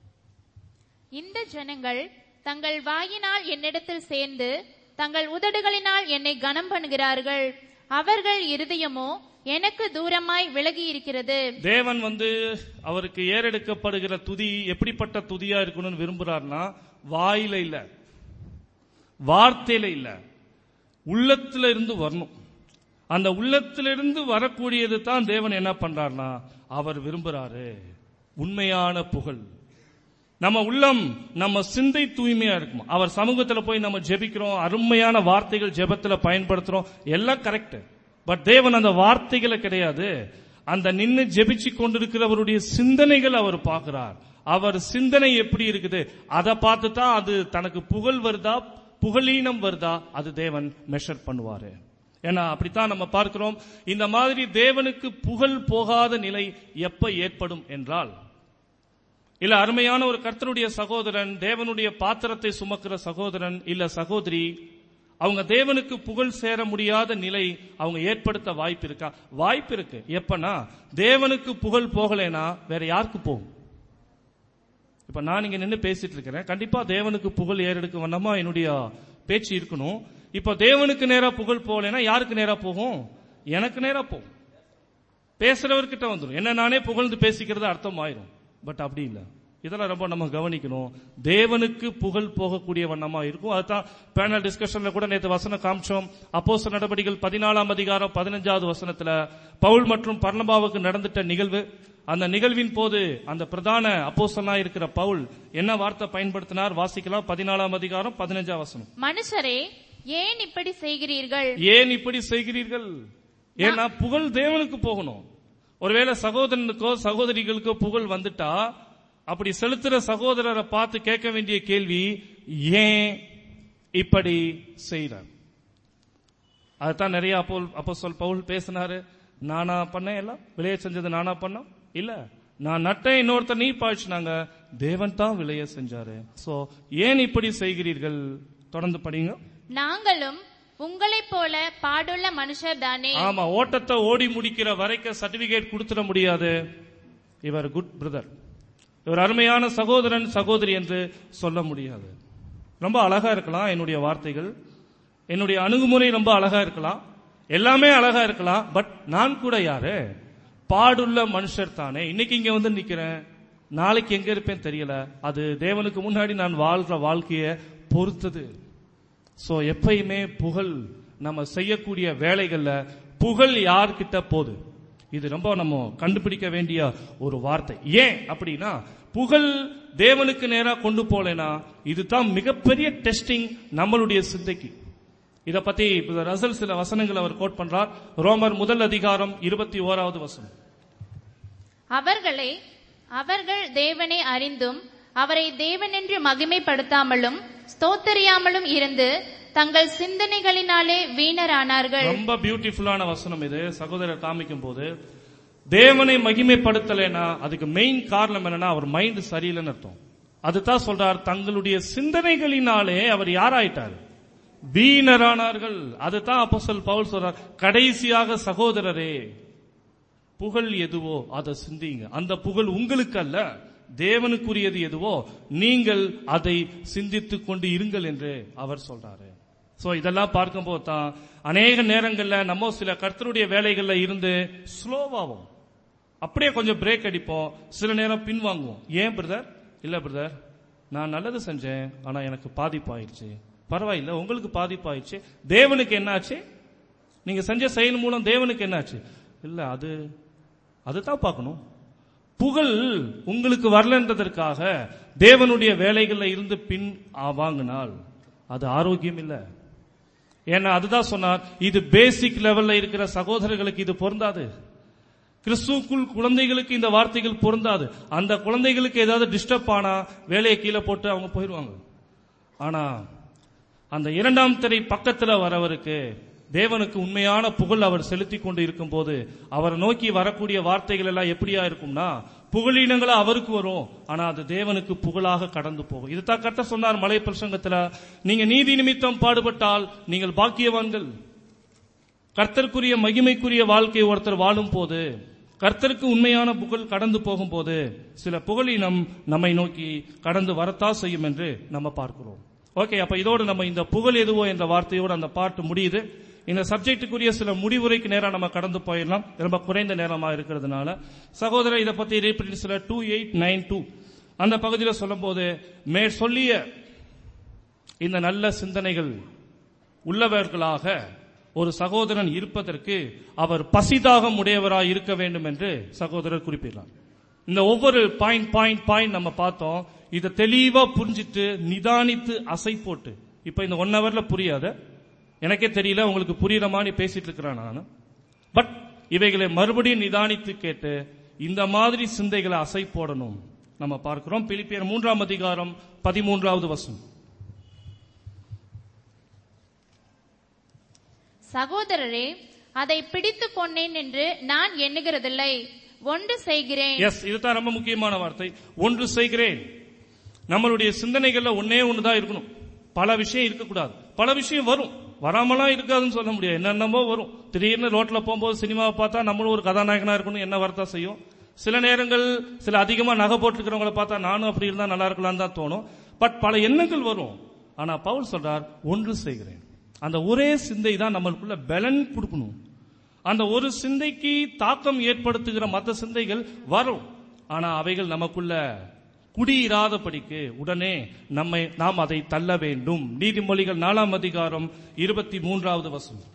இந்த ஜனங்கள் தங்கள் வாயினால் என்னிடத்தில் சேர்ந்து தங்கள் உதடுகளினால் என்னை கனம் பண்ணுகிறார்கள், அவர்கள் இருதயமோ எனக்கு தூரமாய் விலகி இருக்கிறது. தேவன் அவருக்கு ஏறெடுக்கப்படுகிற துதி எப்படிப்பட்ட துதியா இருக்கணும்னு விரும்புறாருன்னா, வாயில இல்ல, வார்த்தையில இல்ல, உள்ளத்துல இருந்து வரணும். அந்த உள்ளத்திலிருந்து வரக்கூடியது தான் தேவன் என்ன பண்றாருன்னா அவர் விரும்புறாரு. உண்மையான புகழ். நம்ம உள்ளம், நம்ம சிந்தை தூய்மையா இருக்கும். அவர் சமூகத்துல போய் நம்ம ஜெபிக்கிறோம், அருமையான வார்த்தைகள் ஜெபத்துல பயன்படுத்துறோம், எல்லாம் கரெக்ட். பட் தேவன் அந்த வார்த்தைகளை கிடையாது, அந்த நின்று ஜெபிச்சு கொண்டிருக்கிறவருடைய சிந்தனைகள் அவர் பார்க்கிறார். அவர் சிந்தனை எப்படி இருக்குது அதை பார்த்து தான் அது தனக்கு புகழ் வருதா புகழீனம் வருதா அது தேவன் மெஷர் பண்ணுவாரு. ஏன்னா அப்படித்தான் நம்ம பார்க்கிறோம். இந்த மாதிரி தேவனுக்கு புகழ் போகாத நிலை எப்ப ஏற்படும் என்றால், இல்ல அருமையான ஒரு கர்த்தருடைய சகோதரன், தேவனுடைய பாத்திரத்தை சுமக்கிற சகோதரன் இல்ல சகோதரி, அவங்க தேவனுக்கு புகழ் சேர முடியாத நிலை அவங்க ஏற்படுத்த வாய்ப்பு இருக்கா? வாய்ப்பு இருக்கு. எப்பனா தேவனுக்கு புகழ் போகலைன்னா வேற யாருக்கு போகும்? இப்ப நான் இங்க நின்று பேசிட்டு இருக்கிறேன், கண்டிப்பா தேவனுக்கு புகழ் ஏறெடுக்க வண்ணமா என்னுடைய பேச்சு இருக்கணும். இப்ப தேவனுக்கு நேரா புகழ் போகலைன்னா யாருக்கு நேரா போகும்? எனக்கு நேரா போகும், பேசுறவர்கிட்ட வந்துடும். என்ன நானே புகழ்ந்து பேசிக்கிறது அர்த்தம் ஆயிரும். பட் அப்படி இல்லை. இதெல்லாம் ரொம்ப நம்ம கவனிக்கணும். தேவனுக்கு புகழ் போகக்கூடிய வண்ணமா இருக்கும். அதுதான் பேனல் டிஸ்கஷன்ல கூட நேற்று வசனம் காமிச்சோம். அப்போஸ்தலர் நடபடிகள் 14 அதிகாரம் 15வது வசனத்துல பவுல் மற்றும் பர்னபாவுக்கு நடந்துட்ட நிகழ்வு. அந்த நிகழ்வின் போது அந்த பிரதான அப்போஸ்தலனா இருக்கிற பவுல் என்ன வார்த்தை பயன்படுத்தினார்? வாசிக்கலாம். 14 அதிகாரம் 15வது வசனம். மனுஷரே, ஏன் இப்படி செய்கிறீர்கள்? ஏன் இப்படி செய்கிறீர்கள்? ஏன்னா புகழ் தேவனுக்கு போகணும். ஒருவேளை சகோதரனுக்கோ சகோதரிகளுக்கோ புகழ் வந்துட்டா அப்படி செலுத்துற சகோதரரை பார்த்து கேட்க வேண்டிய கேள்வி, ஏன் இப்படி செய்யறார்? அதுதான் நிறைய அப்போஸ்தலர் பவுல் பேசினாரு. நானா பண்ணேன், எல்லாம் விளைய செஞ்சது நானா பண்ண இல்ல, நான் நட்டேன், இன்னொருத்தர் நீ பாய்ச்சினாங்க, தேவன் தான் விளைய செஞ்சாரு. சோ ஏன் இப்படி செய்கிறீர்கள்? தொடர்ந்து படிங்க. நாங்களும் உங்களைப் போல பாடுள்ள மனுஷர் தானே. ஆமா, ஓட்டத்தை ஓடி முடிக்கிற வரைக்கும் சர்டிபிகேட் கொடுத்துட முடியாது. இவர் குட் பிரதர், இவர் அருமையான சகோதரன் சகோதரி என்று சொல்ல முடியாது. ரொம்ப அழகா இருக்கலாம் என்னுடைய வார்த்தைகள், என்னுடைய அணுகுமுறை ரொம்ப அழகா இருக்கலாம், எல்லாமே அழகா இருக்கலாம். பட் நான் கூட யாரு? பாடுள்ள மனுஷர் தானே. இன்னைக்கு இங்க வந்து நிக்கிறேன், நாளைக்கு எங்க இருப்பேன் தெரியல. அது தேவனுக்கு முன்னாடி நான் வாழ்ற வாழ்க்கைய பொறுத்தது. சோ எப்பயுமே புகழ், நம்ம செய்யக்கூடிய வேலைகள்ல புகழ் யார்கிட்ட போகுது, இது ரொம்ப நம்ம கண்டுபிடிக்க வேண்டிய ஒரு வார்த்தை. ஏன் அப்படின்னா, புகழ் தேவனுக்கு நேரா கொண்டு போலேனா இதுதான் மிகப்பெரிய டெஸ்டிங் நம்மளுடைய சிந்தைக்கு. இத பத்தி ரசல் சில வசனங்கள் அவர் கோட் பண்றார். ரோமர் 1 அதிகாரம் 21வது வசனம். அவர்கள் தேவனை அறிந்தும் அவரை தேவனென்று மகிமைப்படுத்தாமலும் ஸ்தோத்தரியாமலும் இருந்து தங்கள் சிந்தனைகளினாலே வீணரானார்கள். ரொம்ப பியூட்டிஃபுல்லான வசனம் இது. சகோதரர் காமிக்கும் போது தேவனை மகிமைப்படுத்தலைன்னா அதுக்கு மெயின் காரணம் என்னன்னா அவர் மைண்ட் சரியில்லைன்னு அர்த்தம். அதுதான் சொல்றார், தங்களுடைய சிந்தனைகளினாலே அவர் யாராயிட்டார்? வீணரானார்கள். அதுதான் அப்போஸ்தலர் பவுல் சொல்றார், கடைசியாக சகோதரரே புகழ் எதுவோ அதை சிந்திங்க. அந்த புகழ் உங்களுக்கு அல்ல, தேவனுக்குரியது எதுவோ நீங்கள் அதை சிந்தித்துக் கொண்டு இருங்கள் என்று அவர் சொல்றாரு. சோ இதெல்லாம் பார்க்கும்போது தான் அநேக நேரங்கள்ல நம்ம சில கர்த்தருடைய வேலைகள்ல இருந்து ஸ்லோவாகும், அப்படியே கொஞ்சம் பிரேக் அடிப்போம், சில நேரம் பின்வாங்குவோம். ஏன் பிரதர்? இல்ல பிரதர், நான் நல்லது செஞ்சேன், ஆனா எனக்கு பாதிப்பாயிடுச்சு. பரவாயில்ல, உங்களுக்கு பாதிப்பாயிடுச்சு, தேவனுக்கு என்னாச்சு? நீங்க செஞ்ச செயல் மூலம் தேவனுக்கு என்னாச்சு? இல்ல, அதுதான் பார்க்கணும். புகழ் உங்களுக்கு வரலன்றதற்காக தேவனுடைய வேலைகள்ல இருந்து பின் வாங்கினால் அது ஆரோக்கியம் இல்லை. ஏன்னா அதுதான் சொன்னார், இது பேசிக் லெவல்ல இருக்கிற சகோதரர்களுக்கு இது பொருந்தாது. கிறிஸ்துவுக்குள் குழந்தைகளுக்கு இந்த வார்த்தைகள் பொருந்தாது. அந்த குழந்தைகளுக்கு ஏதாவது டிஸ்டர்ப் ஆனா வேலையை கீழே போட்டு அவங்க போயிடுவாங்க. ஆனா அந்த இரண்டாம் திரை பக்கத்துல வரவருக்கு தேவனுக்கு உண்மையான புகழ் அவர் செலுத்தி கொண்டு இருக்கும் போது அவரை நோக்கி வரக்கூடிய வார்த்தைகள் எல்லாம் எப்படியா இருக்கும்னா, புகழீனங்களா அவருக்கு வரும், ஆனா அது தேவனுக்கு புகழாக கடந்து போகும். இதுதான் கர்த்தர் சொன்னார் மலை பிரசங்கத்துல, நீங்க நீதி நிமித்தம் பாடுபட்டால் நீங்கள் பாக்கியவான்கள். கர்த்தருக்குரிய மகிமைக்குரிய வாழ்க்கை ஒருத்தர் வாழும் போது, கர்த்தருக்கு உண்மையான புகழ் கடந்து போகும்போது சில புகழீனம் நம்மை நோக்கி கடந்து வரத்தான் செய்யும் என்று நம்ம பார்க்கிறோம். ஓகே, அப்ப இதோடு நம்ம இந்த புகழ் எதுவோ என்ற வார்த்தையோடு அந்த பாட்டு முடியுது. இந்த சப்ஜெக்டுக்குரிய சில முடிவுரைக்கு நேரம் நம்ம கடந்து போயிடலாம், ரொம்ப குறைந்த நேரமா இருக்கிறதுனால. சகோதரர் இதை பத்தி ரீப்ரின்ஸ்ல 2892 அந்த பகுதியில் சொல்லும் போது, சொல்லிய இந்த நல்ல சிந்தனைகள் உள்ளவர்களாக ஒரு சகோதரன் இருப்பதற்கு அவர் பசிதாகம் உடையவராய் இருக்க வேண்டும் என்று சகோதரர் குறிப்பிடலாம். இந்த ஒவ்வொரு பாயிண்ட் நம்ம பார்த்தோம். இதை தெளிவா புரிஞ்சிட்டு நிதானித்து அசை போட்டு, இப்ப இந்த 1 ஹவர்ல புரியாத, எனக்கே தெரியல உங்களுக்கு புரியுற மாதிரி பேசிட்டு இருக்கிறேன் நான். பட் இவைகளை மறுபடியும் நிதானித்து கேட்டு இந்த மாதிரி சிந்தைகளை அசை போடணும் நம்ம பார்க்கிறோம். பிலிப்பியர் 3ஆம் அதிகாரம் 13வது வசனம். சகோதரரே, அதை பிடித்துக் கொண்டேன் என்று நான் எண்ணுகிறதில்லை, ஒன்று செய்கிறேன். எஸ், இதுதான் ரொம்ப முக்கியமான வார்த்தை, ஒன்று செய்கிறேன். நம்மளுடைய சிந்தனைகள்ல ஒன்னே ஒண்ணுதான் இருக்கணும், பல விஷயம் இருக்கக்கூடாது. பல விஷயம் வரும், வராமலாம் இருக்காதுன்னு சொல்ல முடியாது, என்னென்னமோ வரும். திடீர்னு ரோட்ல போகும்போது சினிமாவை பார்த்தா நம்மளும் ஒரு கதாநாயகனா இருக்கணும் என்ன வரத்தான் செய்யும். சில நேரங்கள் சில அதிகமா நகை போட்டுக்கிறவங்களை பார்த்தா நானும் அப்படி இருந்தா நல்லா இருக்கலாம் தான் தோணும். பட் பல எண்ணங்கள் வரும். ஆனா பவுல் சொல்றார், ஒன்று செய்கிறேன். அந்த ஒரே சிந்தை தான் நம்மளுக்குள்ள பலன் கொடுக்கணும். அந்த ஒரு சிந்தைக்கு தாக்கம் ஏற்படுத்துகிற மற்ற சிந்தைகள் வரும், ஆனா அவைகள் நமக்குள்ள குடியிராதபடிக்கு உடனே நாம் அதை தள்ள வேண்டும். நீதிமொழிகள் 4ஆம் அதிகாரம் 23வது வசனம்.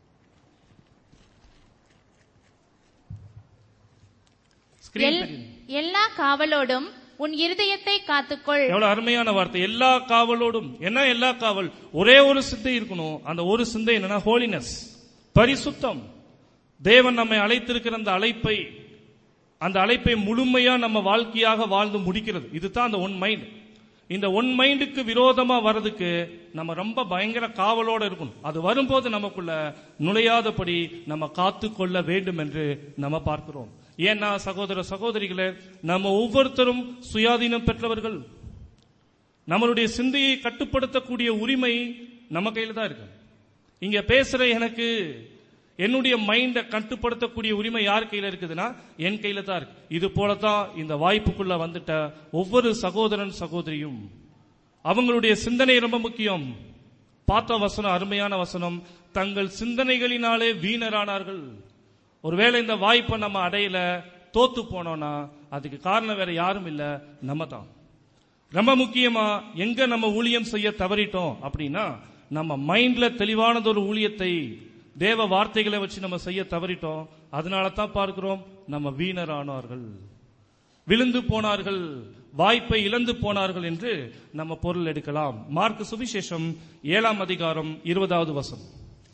எல்லா காவலோடும் உன் இருதயத்தை காத்துக்கொள். எவ்வளவு அருமையான வார்த்தை, எல்லா காவலோடும். என்ன எல்லா காவல்? ஒரே ஒரு சிந்தை இருக்கணும். அந்த ஒரு சிந்தை என்னன்னா ஹோலினஸ், பரிசுத்தம். தேவன் நம்மை அழைத்திருக்கிற அந்த அழைப்பை முழுமையா நம்ம வாழ்க்கையாக வாழ்ந்து முடிக்கிறது. இதுதான் அந்த ஒன் மைண்ட். இந்த ஒன் மைண்டுக்கு விரோதமா வர்றதுக்கு நம்ம ரொம்ப பயங்கர காவலோட இருக்கணும். அது வரும்போது நமக்குள்ள நுழையாதபடி நம்ம காத்து கொள்ள வேண்டும் என்று நம்ம பார்க்கிறோம். ஏன்னா சகோதர சகோதரிகளே, நம்ம ஒவ்வொருத்தரும் சுயாதீனம் பெற்றவர்கள். நம்மளுடைய சிந்தையை கட்டுப்படுத்தக்கூடிய உரிமை நம்ம கையில தான் இருக்கு. இங்க பேசுற எனக்கு என்னுடைய மைண்டை கட்டுப்படுத்தக்கூடிய உரிமை யார் கையில இருக்குதுன்னா என் கையில தான் இருக்கு. இது போலதான் இந்த வாய்ப்புக்குள்ள வந்துட்ட ஒவ்வொரு சகோதரன் சகோதரியும் அவங்களுடைய சிந்தனை ரொம்ப முக்கியம். பார்த்த வசனம் அருமையான வசனம், தங்கள் சிந்தனைகளினாலே வீணரானார்கள். ஒருவேளை இந்த வாய்ப்பை நம்ம அடையல, தோத்து போனோம்னா அதுக்கு காரணம் வேற யாரும் இல்ல, நம்ம தான். ரொம்ப முக்கியமா எங்க நம்ம ஊழியம் செய்ய தவறிட்டோம் அப்படின்னா, நம்ம மைண்ட்ல தெளிவானது ஒரு ஊழியத்தை தேவ வார்த்தைகளை வச்சு நம்ம செய்ய தவறிட்டோம். அதனால தான் பார்க்கிறோம் நம்ம வீணரானார்கள், விழுந்து போனார்கள், வாய்ப்பை இழந்து போனார்கள் என்று நம்ம பொருள் எடுக்கலாம். மார்க் சுவிசேஷம் 7ஆம் அதிகாரம் 20வது வசனம்.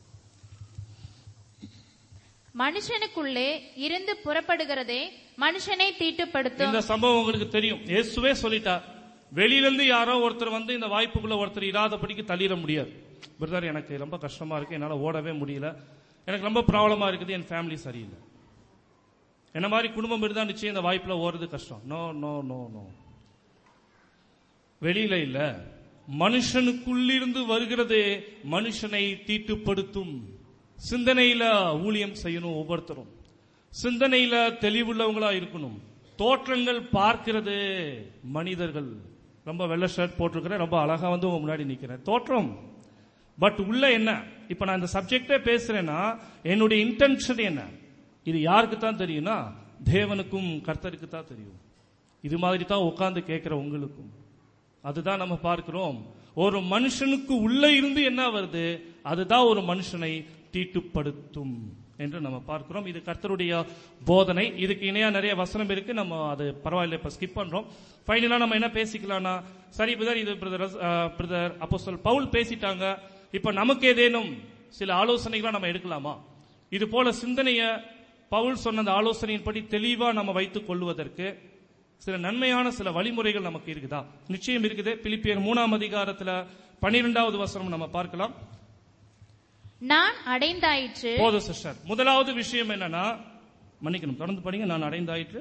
மனுஷனுக்குள்ளே இருந்து புறப்படுகிறதே மனுஷனை தீட்டுப்படுத்தும். இந்த சம்பவம் உங்களுக்கு தெரியும், இயேசுவே சொல்லிட்டார். வெளியிலிருந்து யாரோ ஒருத்தர் வந்து இந்த வாய்ப்புக்குள்ள ஒருத்தர் இராதபடிக்கு தள்ளிட முடியாது. பிரதர், எனக்கு ரொம்ப கஷ்டமா இருக்கு, என்னால ஓடவே முடியல, எனக்கு ரொம்ப ப்ராப்ளமா இருக்குது, என் ஃபேமிலி சரியில்லை, என்ன மாதிரி குடும்பம் இருந்தா நிச்சயம் இந்த வாய்ப்புல ஓடுறது கஷ்டம். நோ நோ நோ நோ, வெளியில இல்ல, மனுஷனுக்குள்ளிருந்து வருகிறதே மனுஷனை தீட்டுப்படுத்தும். சிந்தனையில ஊழியம் செய்யணும். ஒவ்வொருத்தரும் சிந்தனையில தெளிவுள்ளவங்களா இருக்கணும். தோற்றங்கள் பார்க்கிறது மனிதர்கள். ரொம்ப வெள்ளை ஷர்ட் போட்டிருக்கிறேன், ரொம்ப அழகா வந்து உங்க முன்னாடி நிக்கிறேன், தோற்றம். பட் உள்ள என்ன? இப்ப நான் இந்த சப்ஜெக்டே பேசுறேன்னா என்னுடைய இன்டென்ஷன் என்ன? இது யாருக்கு தான் தெரியும்னா தேவனுக்கும் கர்த்தருக்கு தான் தெரியும். இது மாதிரி தான் உட்கார்ந்து கேட்கிற உங்களுக்கும் அதுதான் நம்ம பார்க்கிறோம். ஒரு மனுஷனுக்கு உள்ள இருந்து என்ன வருது, அதுதான் ஒரு மனுஷனை தீட்டுப்படுத்தும் என்று நம்ம பார்க்கிறோம். இது கர்த்தருடைய போதனை. இதுக்கு இணையா நிறைய வசனம் இருக்கு, நம்ம அது பரவாயில்லை, இப்ப ஸ்கிப் பண்றோம். ஃபைனலா நம்ம என்ன பேசிக்கலாம்னா, சரி பிரதர், இது பிரதர் அப்போஸ்தலர் பவுல் பேசிட்டாங்க, இப்ப நமக்கு ஏதேனும் சில ஆலோசனைகளை நம்ம எடுக்கலாமா? இது போல சிந்தனைய பவுல் சொன்ன அந்த ஆலோசனையின்படி தெளிவா நம்ம வைத்துக் கொள்வதற்கு சில நன்மையான சில வழிமுறைகள் நமக்கு இருக்குதா? நிச்சயம் இருக்குது. பிலிப்பியர் 3ஆம் அதிகாரத்துல 12வது வசனம் நம்ம பார்க்கலாம். நான் அடைந்தாயிற்று. போதும் சிஸ்டர். முதலாவது விஷயம் என்னன்னா, மன்னிக்கணும், தொடர்ந்து படிங்க. நான் அடைந்தாயிற்று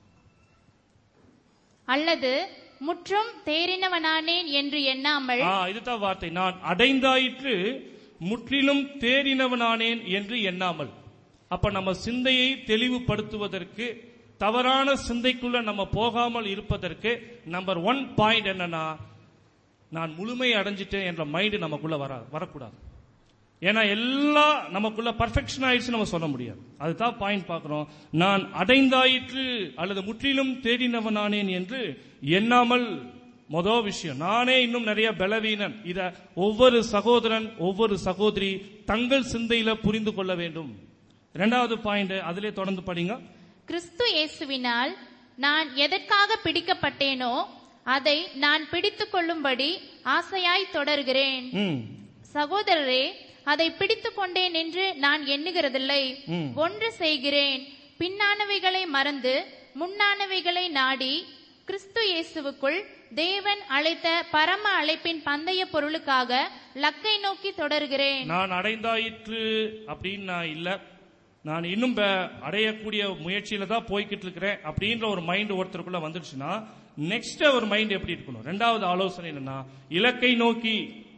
அல்லது முற்றும் தேறினவனானேன் என்று எண்ணாமல். இதுதான் வார்த்தை. நான் அடைந்தாயிற்று முற்றிலும் தேறினவனானேன் என்று எண்ணாமல். அப்ப நம்ம சிந்தையை தெளிவுபடுத்துவதற்கு, தவறான சிந்தைக்குள்ள நம்ம போகாமல் இருப்பதற்கு நம்பர் 1 பாயிண்ட் என்னன்னா, நான் முழுமை அடைஞ்சிட்டேன் என்ற மைண்ட் நமக்குள்ள வரக்கூடாது. ஏன்னா எல்லாம் நமக்குள்ள பர்ஃபெக்ஷன் ஆயிடுச்சு நம்ம சொல்ல முடியாது. அதுதான் பாயிண்ட் பார்க்கிறோம். நான் அடைந்தாயிற்று அல்லது முற்றிலும் தேடினவனானேன் என்று எண்ணாமல். முதல் விஷயம், நானே இன்னும் நிறைய பலவீனன். இத ஒவ்வொரு சகோதரன் ஒவ்வொரு சகோதரி தங்கள் சிந்தையில புரிந்து கொள்ள வேண்டும். 2வது பாயிண்ட் அதிலே தொடர்ந்து படிங்க. கிறிஸ்து இயேசுவினால் நான் எதற்காக பிடிக்கப்பட்டேனோ அதை நான் பிடித்துக் கொள்ளும்படி ஆசையாய் தொடர்கிறேன். சகோதரரே, அதை பிடித்துக் கொண்டேன் என்று நான் எண்ணுகிறதில்லை. ஒன்று செய்கிறேன், பின்னானவைகளை மறந்து முன்னானவைகளை நாடி கிறிஸ்து இயேசுவுக்குள் தேவன் அழைத்த பரம அழைப்பின் பந்தய பொருளுக்காக லக்கை நோக்கி தொடர்கிறேன். நான் அடைந்தாயிற்று அப்படின்னு நான் இல்ல, நான் இன்னும் அடையக்கூடிய முயற்சியில தான் போய்கிட்டு இருக்கிறேன் அப்படின்ற ஒரு மைண்ட் ஒருத்தருக்குள்ள வந்துடுச்சுன்னா, நெக்ஸ்ட் ஒரு மைண்ட் எப்படி இருக்கணும்? 2வது ஆலோசனை என்னன்னா, இலக்கை நோக்கி.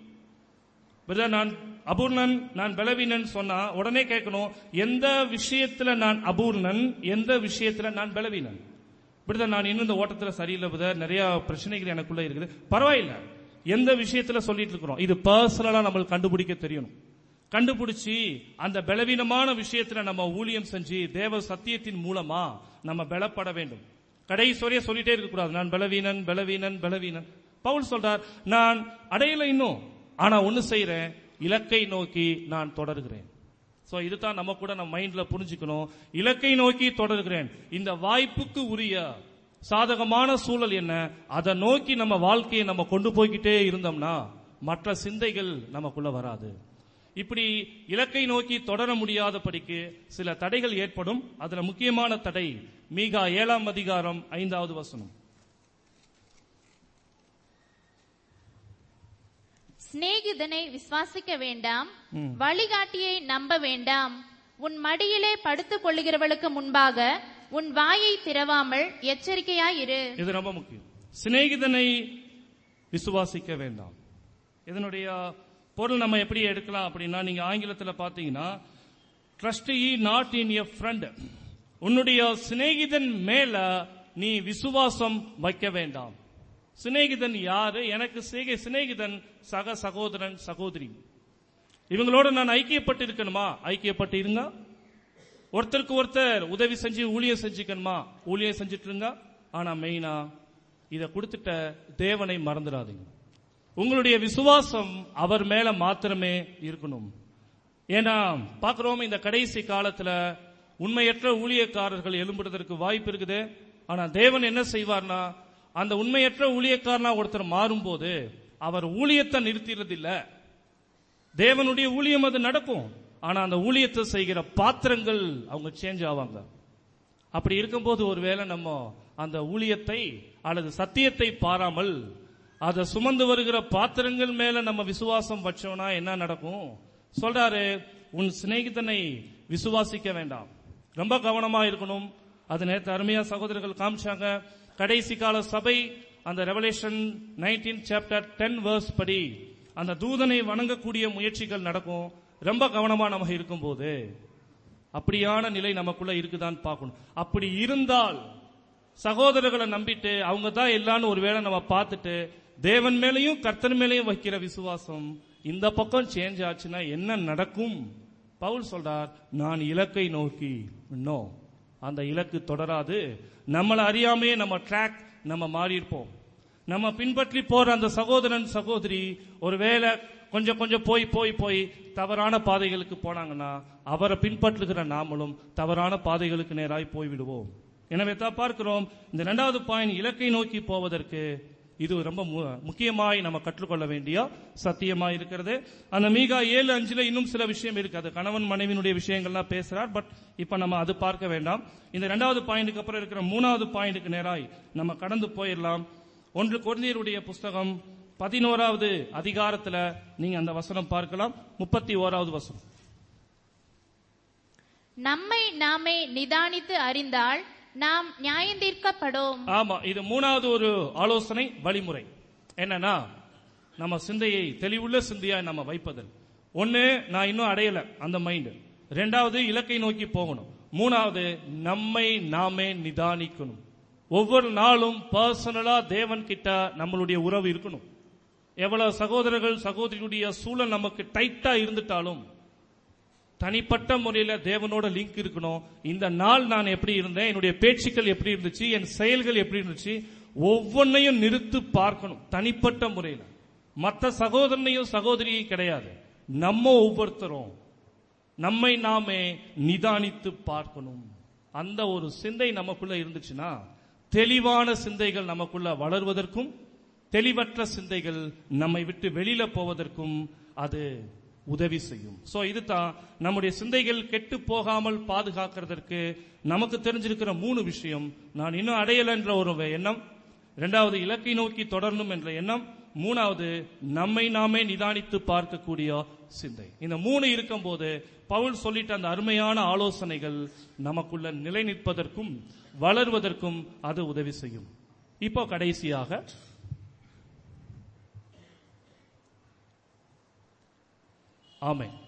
நான் அபூர்ணன், நான் பலவீனன் சொன்னா உடனே கேட்கணும், எந்த விஷயத்துல நான் அபூர்ணன், எந்த விஷயத்துல நான் பலவீனன்? நான் இன்னும் இந்த ஓட்டத்துல சரியில்லை பிரதர், நிறைய பிரச்சனைகள் எனக்குள்ள இருக்குது. பரவாயில்ல, எந்த விஷயத்துல சொல்லிட்டு இருக்கிறோம், இது பர்சனலா நம்மளுக்கு கண்டுபிடிக்க தெரியணும். கண்டுபிடிச்சி அந்த பலவீனமான விஷயத்துல நம்ம ஊழியம் செஞ்சு தேவ சத்தியத்தின் மூலமா நம்ம பலப்பட வேண்டும். கடைசி சொல்லிட்டே இருக்க கூடாது, நான் பலவீனன் பலவீனன் பலவீனன். பவுல் சொல்றார், நான் அடையல இன்னும், ஆனா ஒன்னு செய்யறேன், இலக்கை நோக்கி நான் தொடர்கிறேன். சோ இதுதான் நம்ம கூட நம்ம மைண்ட்ல புரிஞ்சுக்கணும். இலக்கை நோக்கி தொடர்கிறேன். இந்த வாய்ப்புக்கு உரிய சாதகமான சூழல் என்ன, அதை நோக்கி நம்ம வாழ்க்கையை நம்ம கொண்டு போய்கிட்டே இருந்தோம்னா மற்ற சிந்தைகள் நமக்குள்ள வராது. இப்படி இலக்கை நோக்கி தொடர முடியாதபடிக்கு சில தடைகள் ஏற்படும். அதுல முக்கியமான தடை மீகா 7ஆம் அதிகாரம் 5வது வசனம். சிநேகிதனை விசுவாசிக்க வேண்டாம், வழிகாட்டியை நம்ப வேண்டாம். உன் மடியிலே படுத்துக் கொள்ளுகிறவளுக்கு முன்பாக உன் வாயை திறவாமல் எச்சரிக்கையாயிரு. இது ரொம்ப முக்கியம். சிநேகிதனை விசுவாசிக்க வேண்டாம். இதனுடைய பொருள் நம்ம எப்படி எடுக்கலாம் அப்படின்னா, நீங்க ஆங்கிலத்தில் பாத்தீங்கன்னா, trust ye not in a friend. உன்னுடைய சிநேகிதன் மேல நீ விசுவாசம் வைக்க வேண்டாம். சிநேகிதன் யாரு? எனக்கு சிநேகிதன் சக சகோதரன் சகோதரி. இவங்களோட நான் ஐக்கியப்பட்டு இருக்கணுமா? ஐக்கியப்பட்டு இருங்க. ஒருத்தருக்கு ஒருத்தர் உதவி செஞ்சு ஊழியம் செஞ்சுக்கணுமா? ஊழியம் செஞ்சுட்டு இருங்க. ஆனா மெயினா இதை கொடுத்துட்ட தேவனை மறந்துடாதீங்க. உங்களுடைய விசுவாசம் அவர் மேல மாத்திரமே இருக்கணும். ஏன்னா பாக்குறோம், இந்த கடைசி காலத்துல உண்மையற்ற ஊழியக்காரர்கள் எழும்புறதற்கு வாய்ப்பு இருக்குது. ஆனா தேவன் என்ன செய்வார்னா, அந்த உண்மையற்ற ஊழியக்காரனா ஒருத்தர் மாறும்போது அவர் ஊழியத்தை நிறுத்திறது இல்ல. தேவனுடைய ஊழியம் அது நடக்கும். ஆனா அந்த ஊழியத்தை செய்கிற பாத்திரங்கள் அவங்க சேஞ்ச் ஆவாங்க. அப்படி இருக்கும்போது ஒருவேளை நம்ம அந்த ஊழியத்தை அல்லது சத்தியத்தை பாராமல் அதை சுமந்து வருகிற பாத்திரங்கள் மேல நம்ம விசுவாசம் வச்சோம்னா என்ன நடக்கும்? சொல்றாரு, உன் சிநேகிதனை விசுவாசிக்க வேண்டாம். ரொம்ப கவனமா இருக்கணும். அது நேற்று அருமையா சகோதரர்கள் காமிச்சாங்க. கடைசி கால சபை அந்த ரெவலேஷன் 19 சாப்டர் 10 verse படி அந்த தூதனை வணங்கக்கூடிய முயற்சிகள் நடக்கும். ரொம்ப கவனமா நம்ம இருக்கும்போது அப்படியான நிலை நமக்குள்ள இருக்குதான்னு பார்க்கணும். அப்படி இருந்தால் சகோதரர்களை நம்பிட்டு அவங்க தான் எல்லான்னு ஒருவேளை நம்ம பார்த்துட்டு தேவன் மேலையும் கர்த்தர் மேலையும் வைக்கிற விசுவாசம் இந்த பக்கம் சேஞ்ச் ஆச்சுன்னா என்ன நடக்கும்? பவுல் சொல்றார், நான் இலக்கை நோக்கி இன்னும் அந்த இலக்கு தொடராது. நம்மளை அறியாமையே நம்ம ட்ராக் நம்ம மாறி இருப்போம். நம்ம பின்பற்றி போற அந்த சகோதரன் சகோதரி ஒருவேளை கொஞ்சம் கொஞ்சம் போய் போய் போய் தவறான பாதைகளுக்கு போனாங்கன்னா அவரை பின்பற்றுகிற நாமளும் தவறான பாதைகளுக்கு நேராய் போய்விடுவோம். எனவே தான் பார்க்கிறோம், இந்த 2வது பாயிண்ட் இலக்கை நோக்கி போவதற்கு இது ரொம்ப முக்கியமாய் நம்ம கற்றுக்கொள்ள வேண்டிய சத்தியமாய் இருக்கிறது. அந்த மீகா 7:5 இன்னும் சில விஷயம் இருக்கு. அது கணவன் மனைவியினுடைய விஷயங்கள்லாம் பேசுறார். பட் இப்ப நம்ம அது பார்க்க வேண்டாம். இந்த 2வது பாயிண்ட்டுக்கு அப்புறம் இருக்கிற 3வது பாயிண்ட்டுக்கு நேராய் நம்ம கடந்து போயிடலாம். 1 கொரிந்தியருடைய புஸ்தகம் 11வது அதிகாரத்துல நீங்க அந்த வசனம் பார்க்கலாம். 31வது வசனம். நம்மை நாமே நிதானித்து அறிந்தால் நாம் நியாயந்தீர்க்கப்படும். ஆமா, இது 3வது ஒரு ஆலோசனை வழிமுறை. என்னன்னா, நம்ம சிந்தையை தெளிவுள்ள சிந்தையா நம்ம வைப்பதில். 1, நான் இன்னும் அடையல அந்த மைண்ட். 2வது இலக்கை நோக்கி போகணும். 3வது நம்மை நாமே நிதானிக்கணும். ஒவ்வொரு நாளும் பர்சனலா தேவன் கிட்ட நம்மளுடைய உறவு இருக்கணும். எவ்வளவு சகோதரர்கள் சகோதரியுடைய சூழல் நமக்கு டைட்டா இருந்துட்டாலும் தனிப்பட்ட முறையில தேவனோட லிங்க் இருக்கணும். இந்த நாள் நான் எப்படி இருந்தேன், என்னுடைய பேச்சுக்கள் எப்படி இருந்துச்சு, என் செயல்கள் எப்படி இருந்துச்சு, ஒவ்வொன்னையும் நிறுத்து பார்க்கணும் தனிப்பட்ட முறையில. மற்ற சகோதரனையும் சகோதரியும் கிடையாது, நம்ம ஒவ்வொருத்தரும் நம்மை நாமே நிதானித்து பார்க்கணும். அந்த ஒரு சிந்தை நமக்குள்ள இருந்துச்சுன்னா தெளிவான சிந்தைகள் நமக்குள்ள வளர்வதற்கும் தெளிவற்ற சிந்தைகள் நம்மை விட்டு வெளியில போவதற்கும் அது உதவி செய்யும். சோ இதுதான் நம்முடைய சிந்தைகள் கெட்டு போகாமல் பாதுகாக்கிறதற்கு நமக்கு தெரிஞ்சிருக்கிற 3 விஷயம். நான் இன்னும் அடையல என்ற ஒரு எண்ணம், 2வது இலக்கை நோக்கி தொடரணும் என்ற எண்ணம், 3வது நம்மை நாமே நிதானித்து பார்க்கக்கூடிய சிந்தை. இந்த 3 இருக்கும் போது பவுல் சொல்லிட்ட அந்த அருமையான ஆலோசனைகள் நமக்குள்ள நிலை நிற்பதற்கும் வளர்வதற்கும் அது உதவி செய்யும். இப்போ கடைசியாக ஆமென்.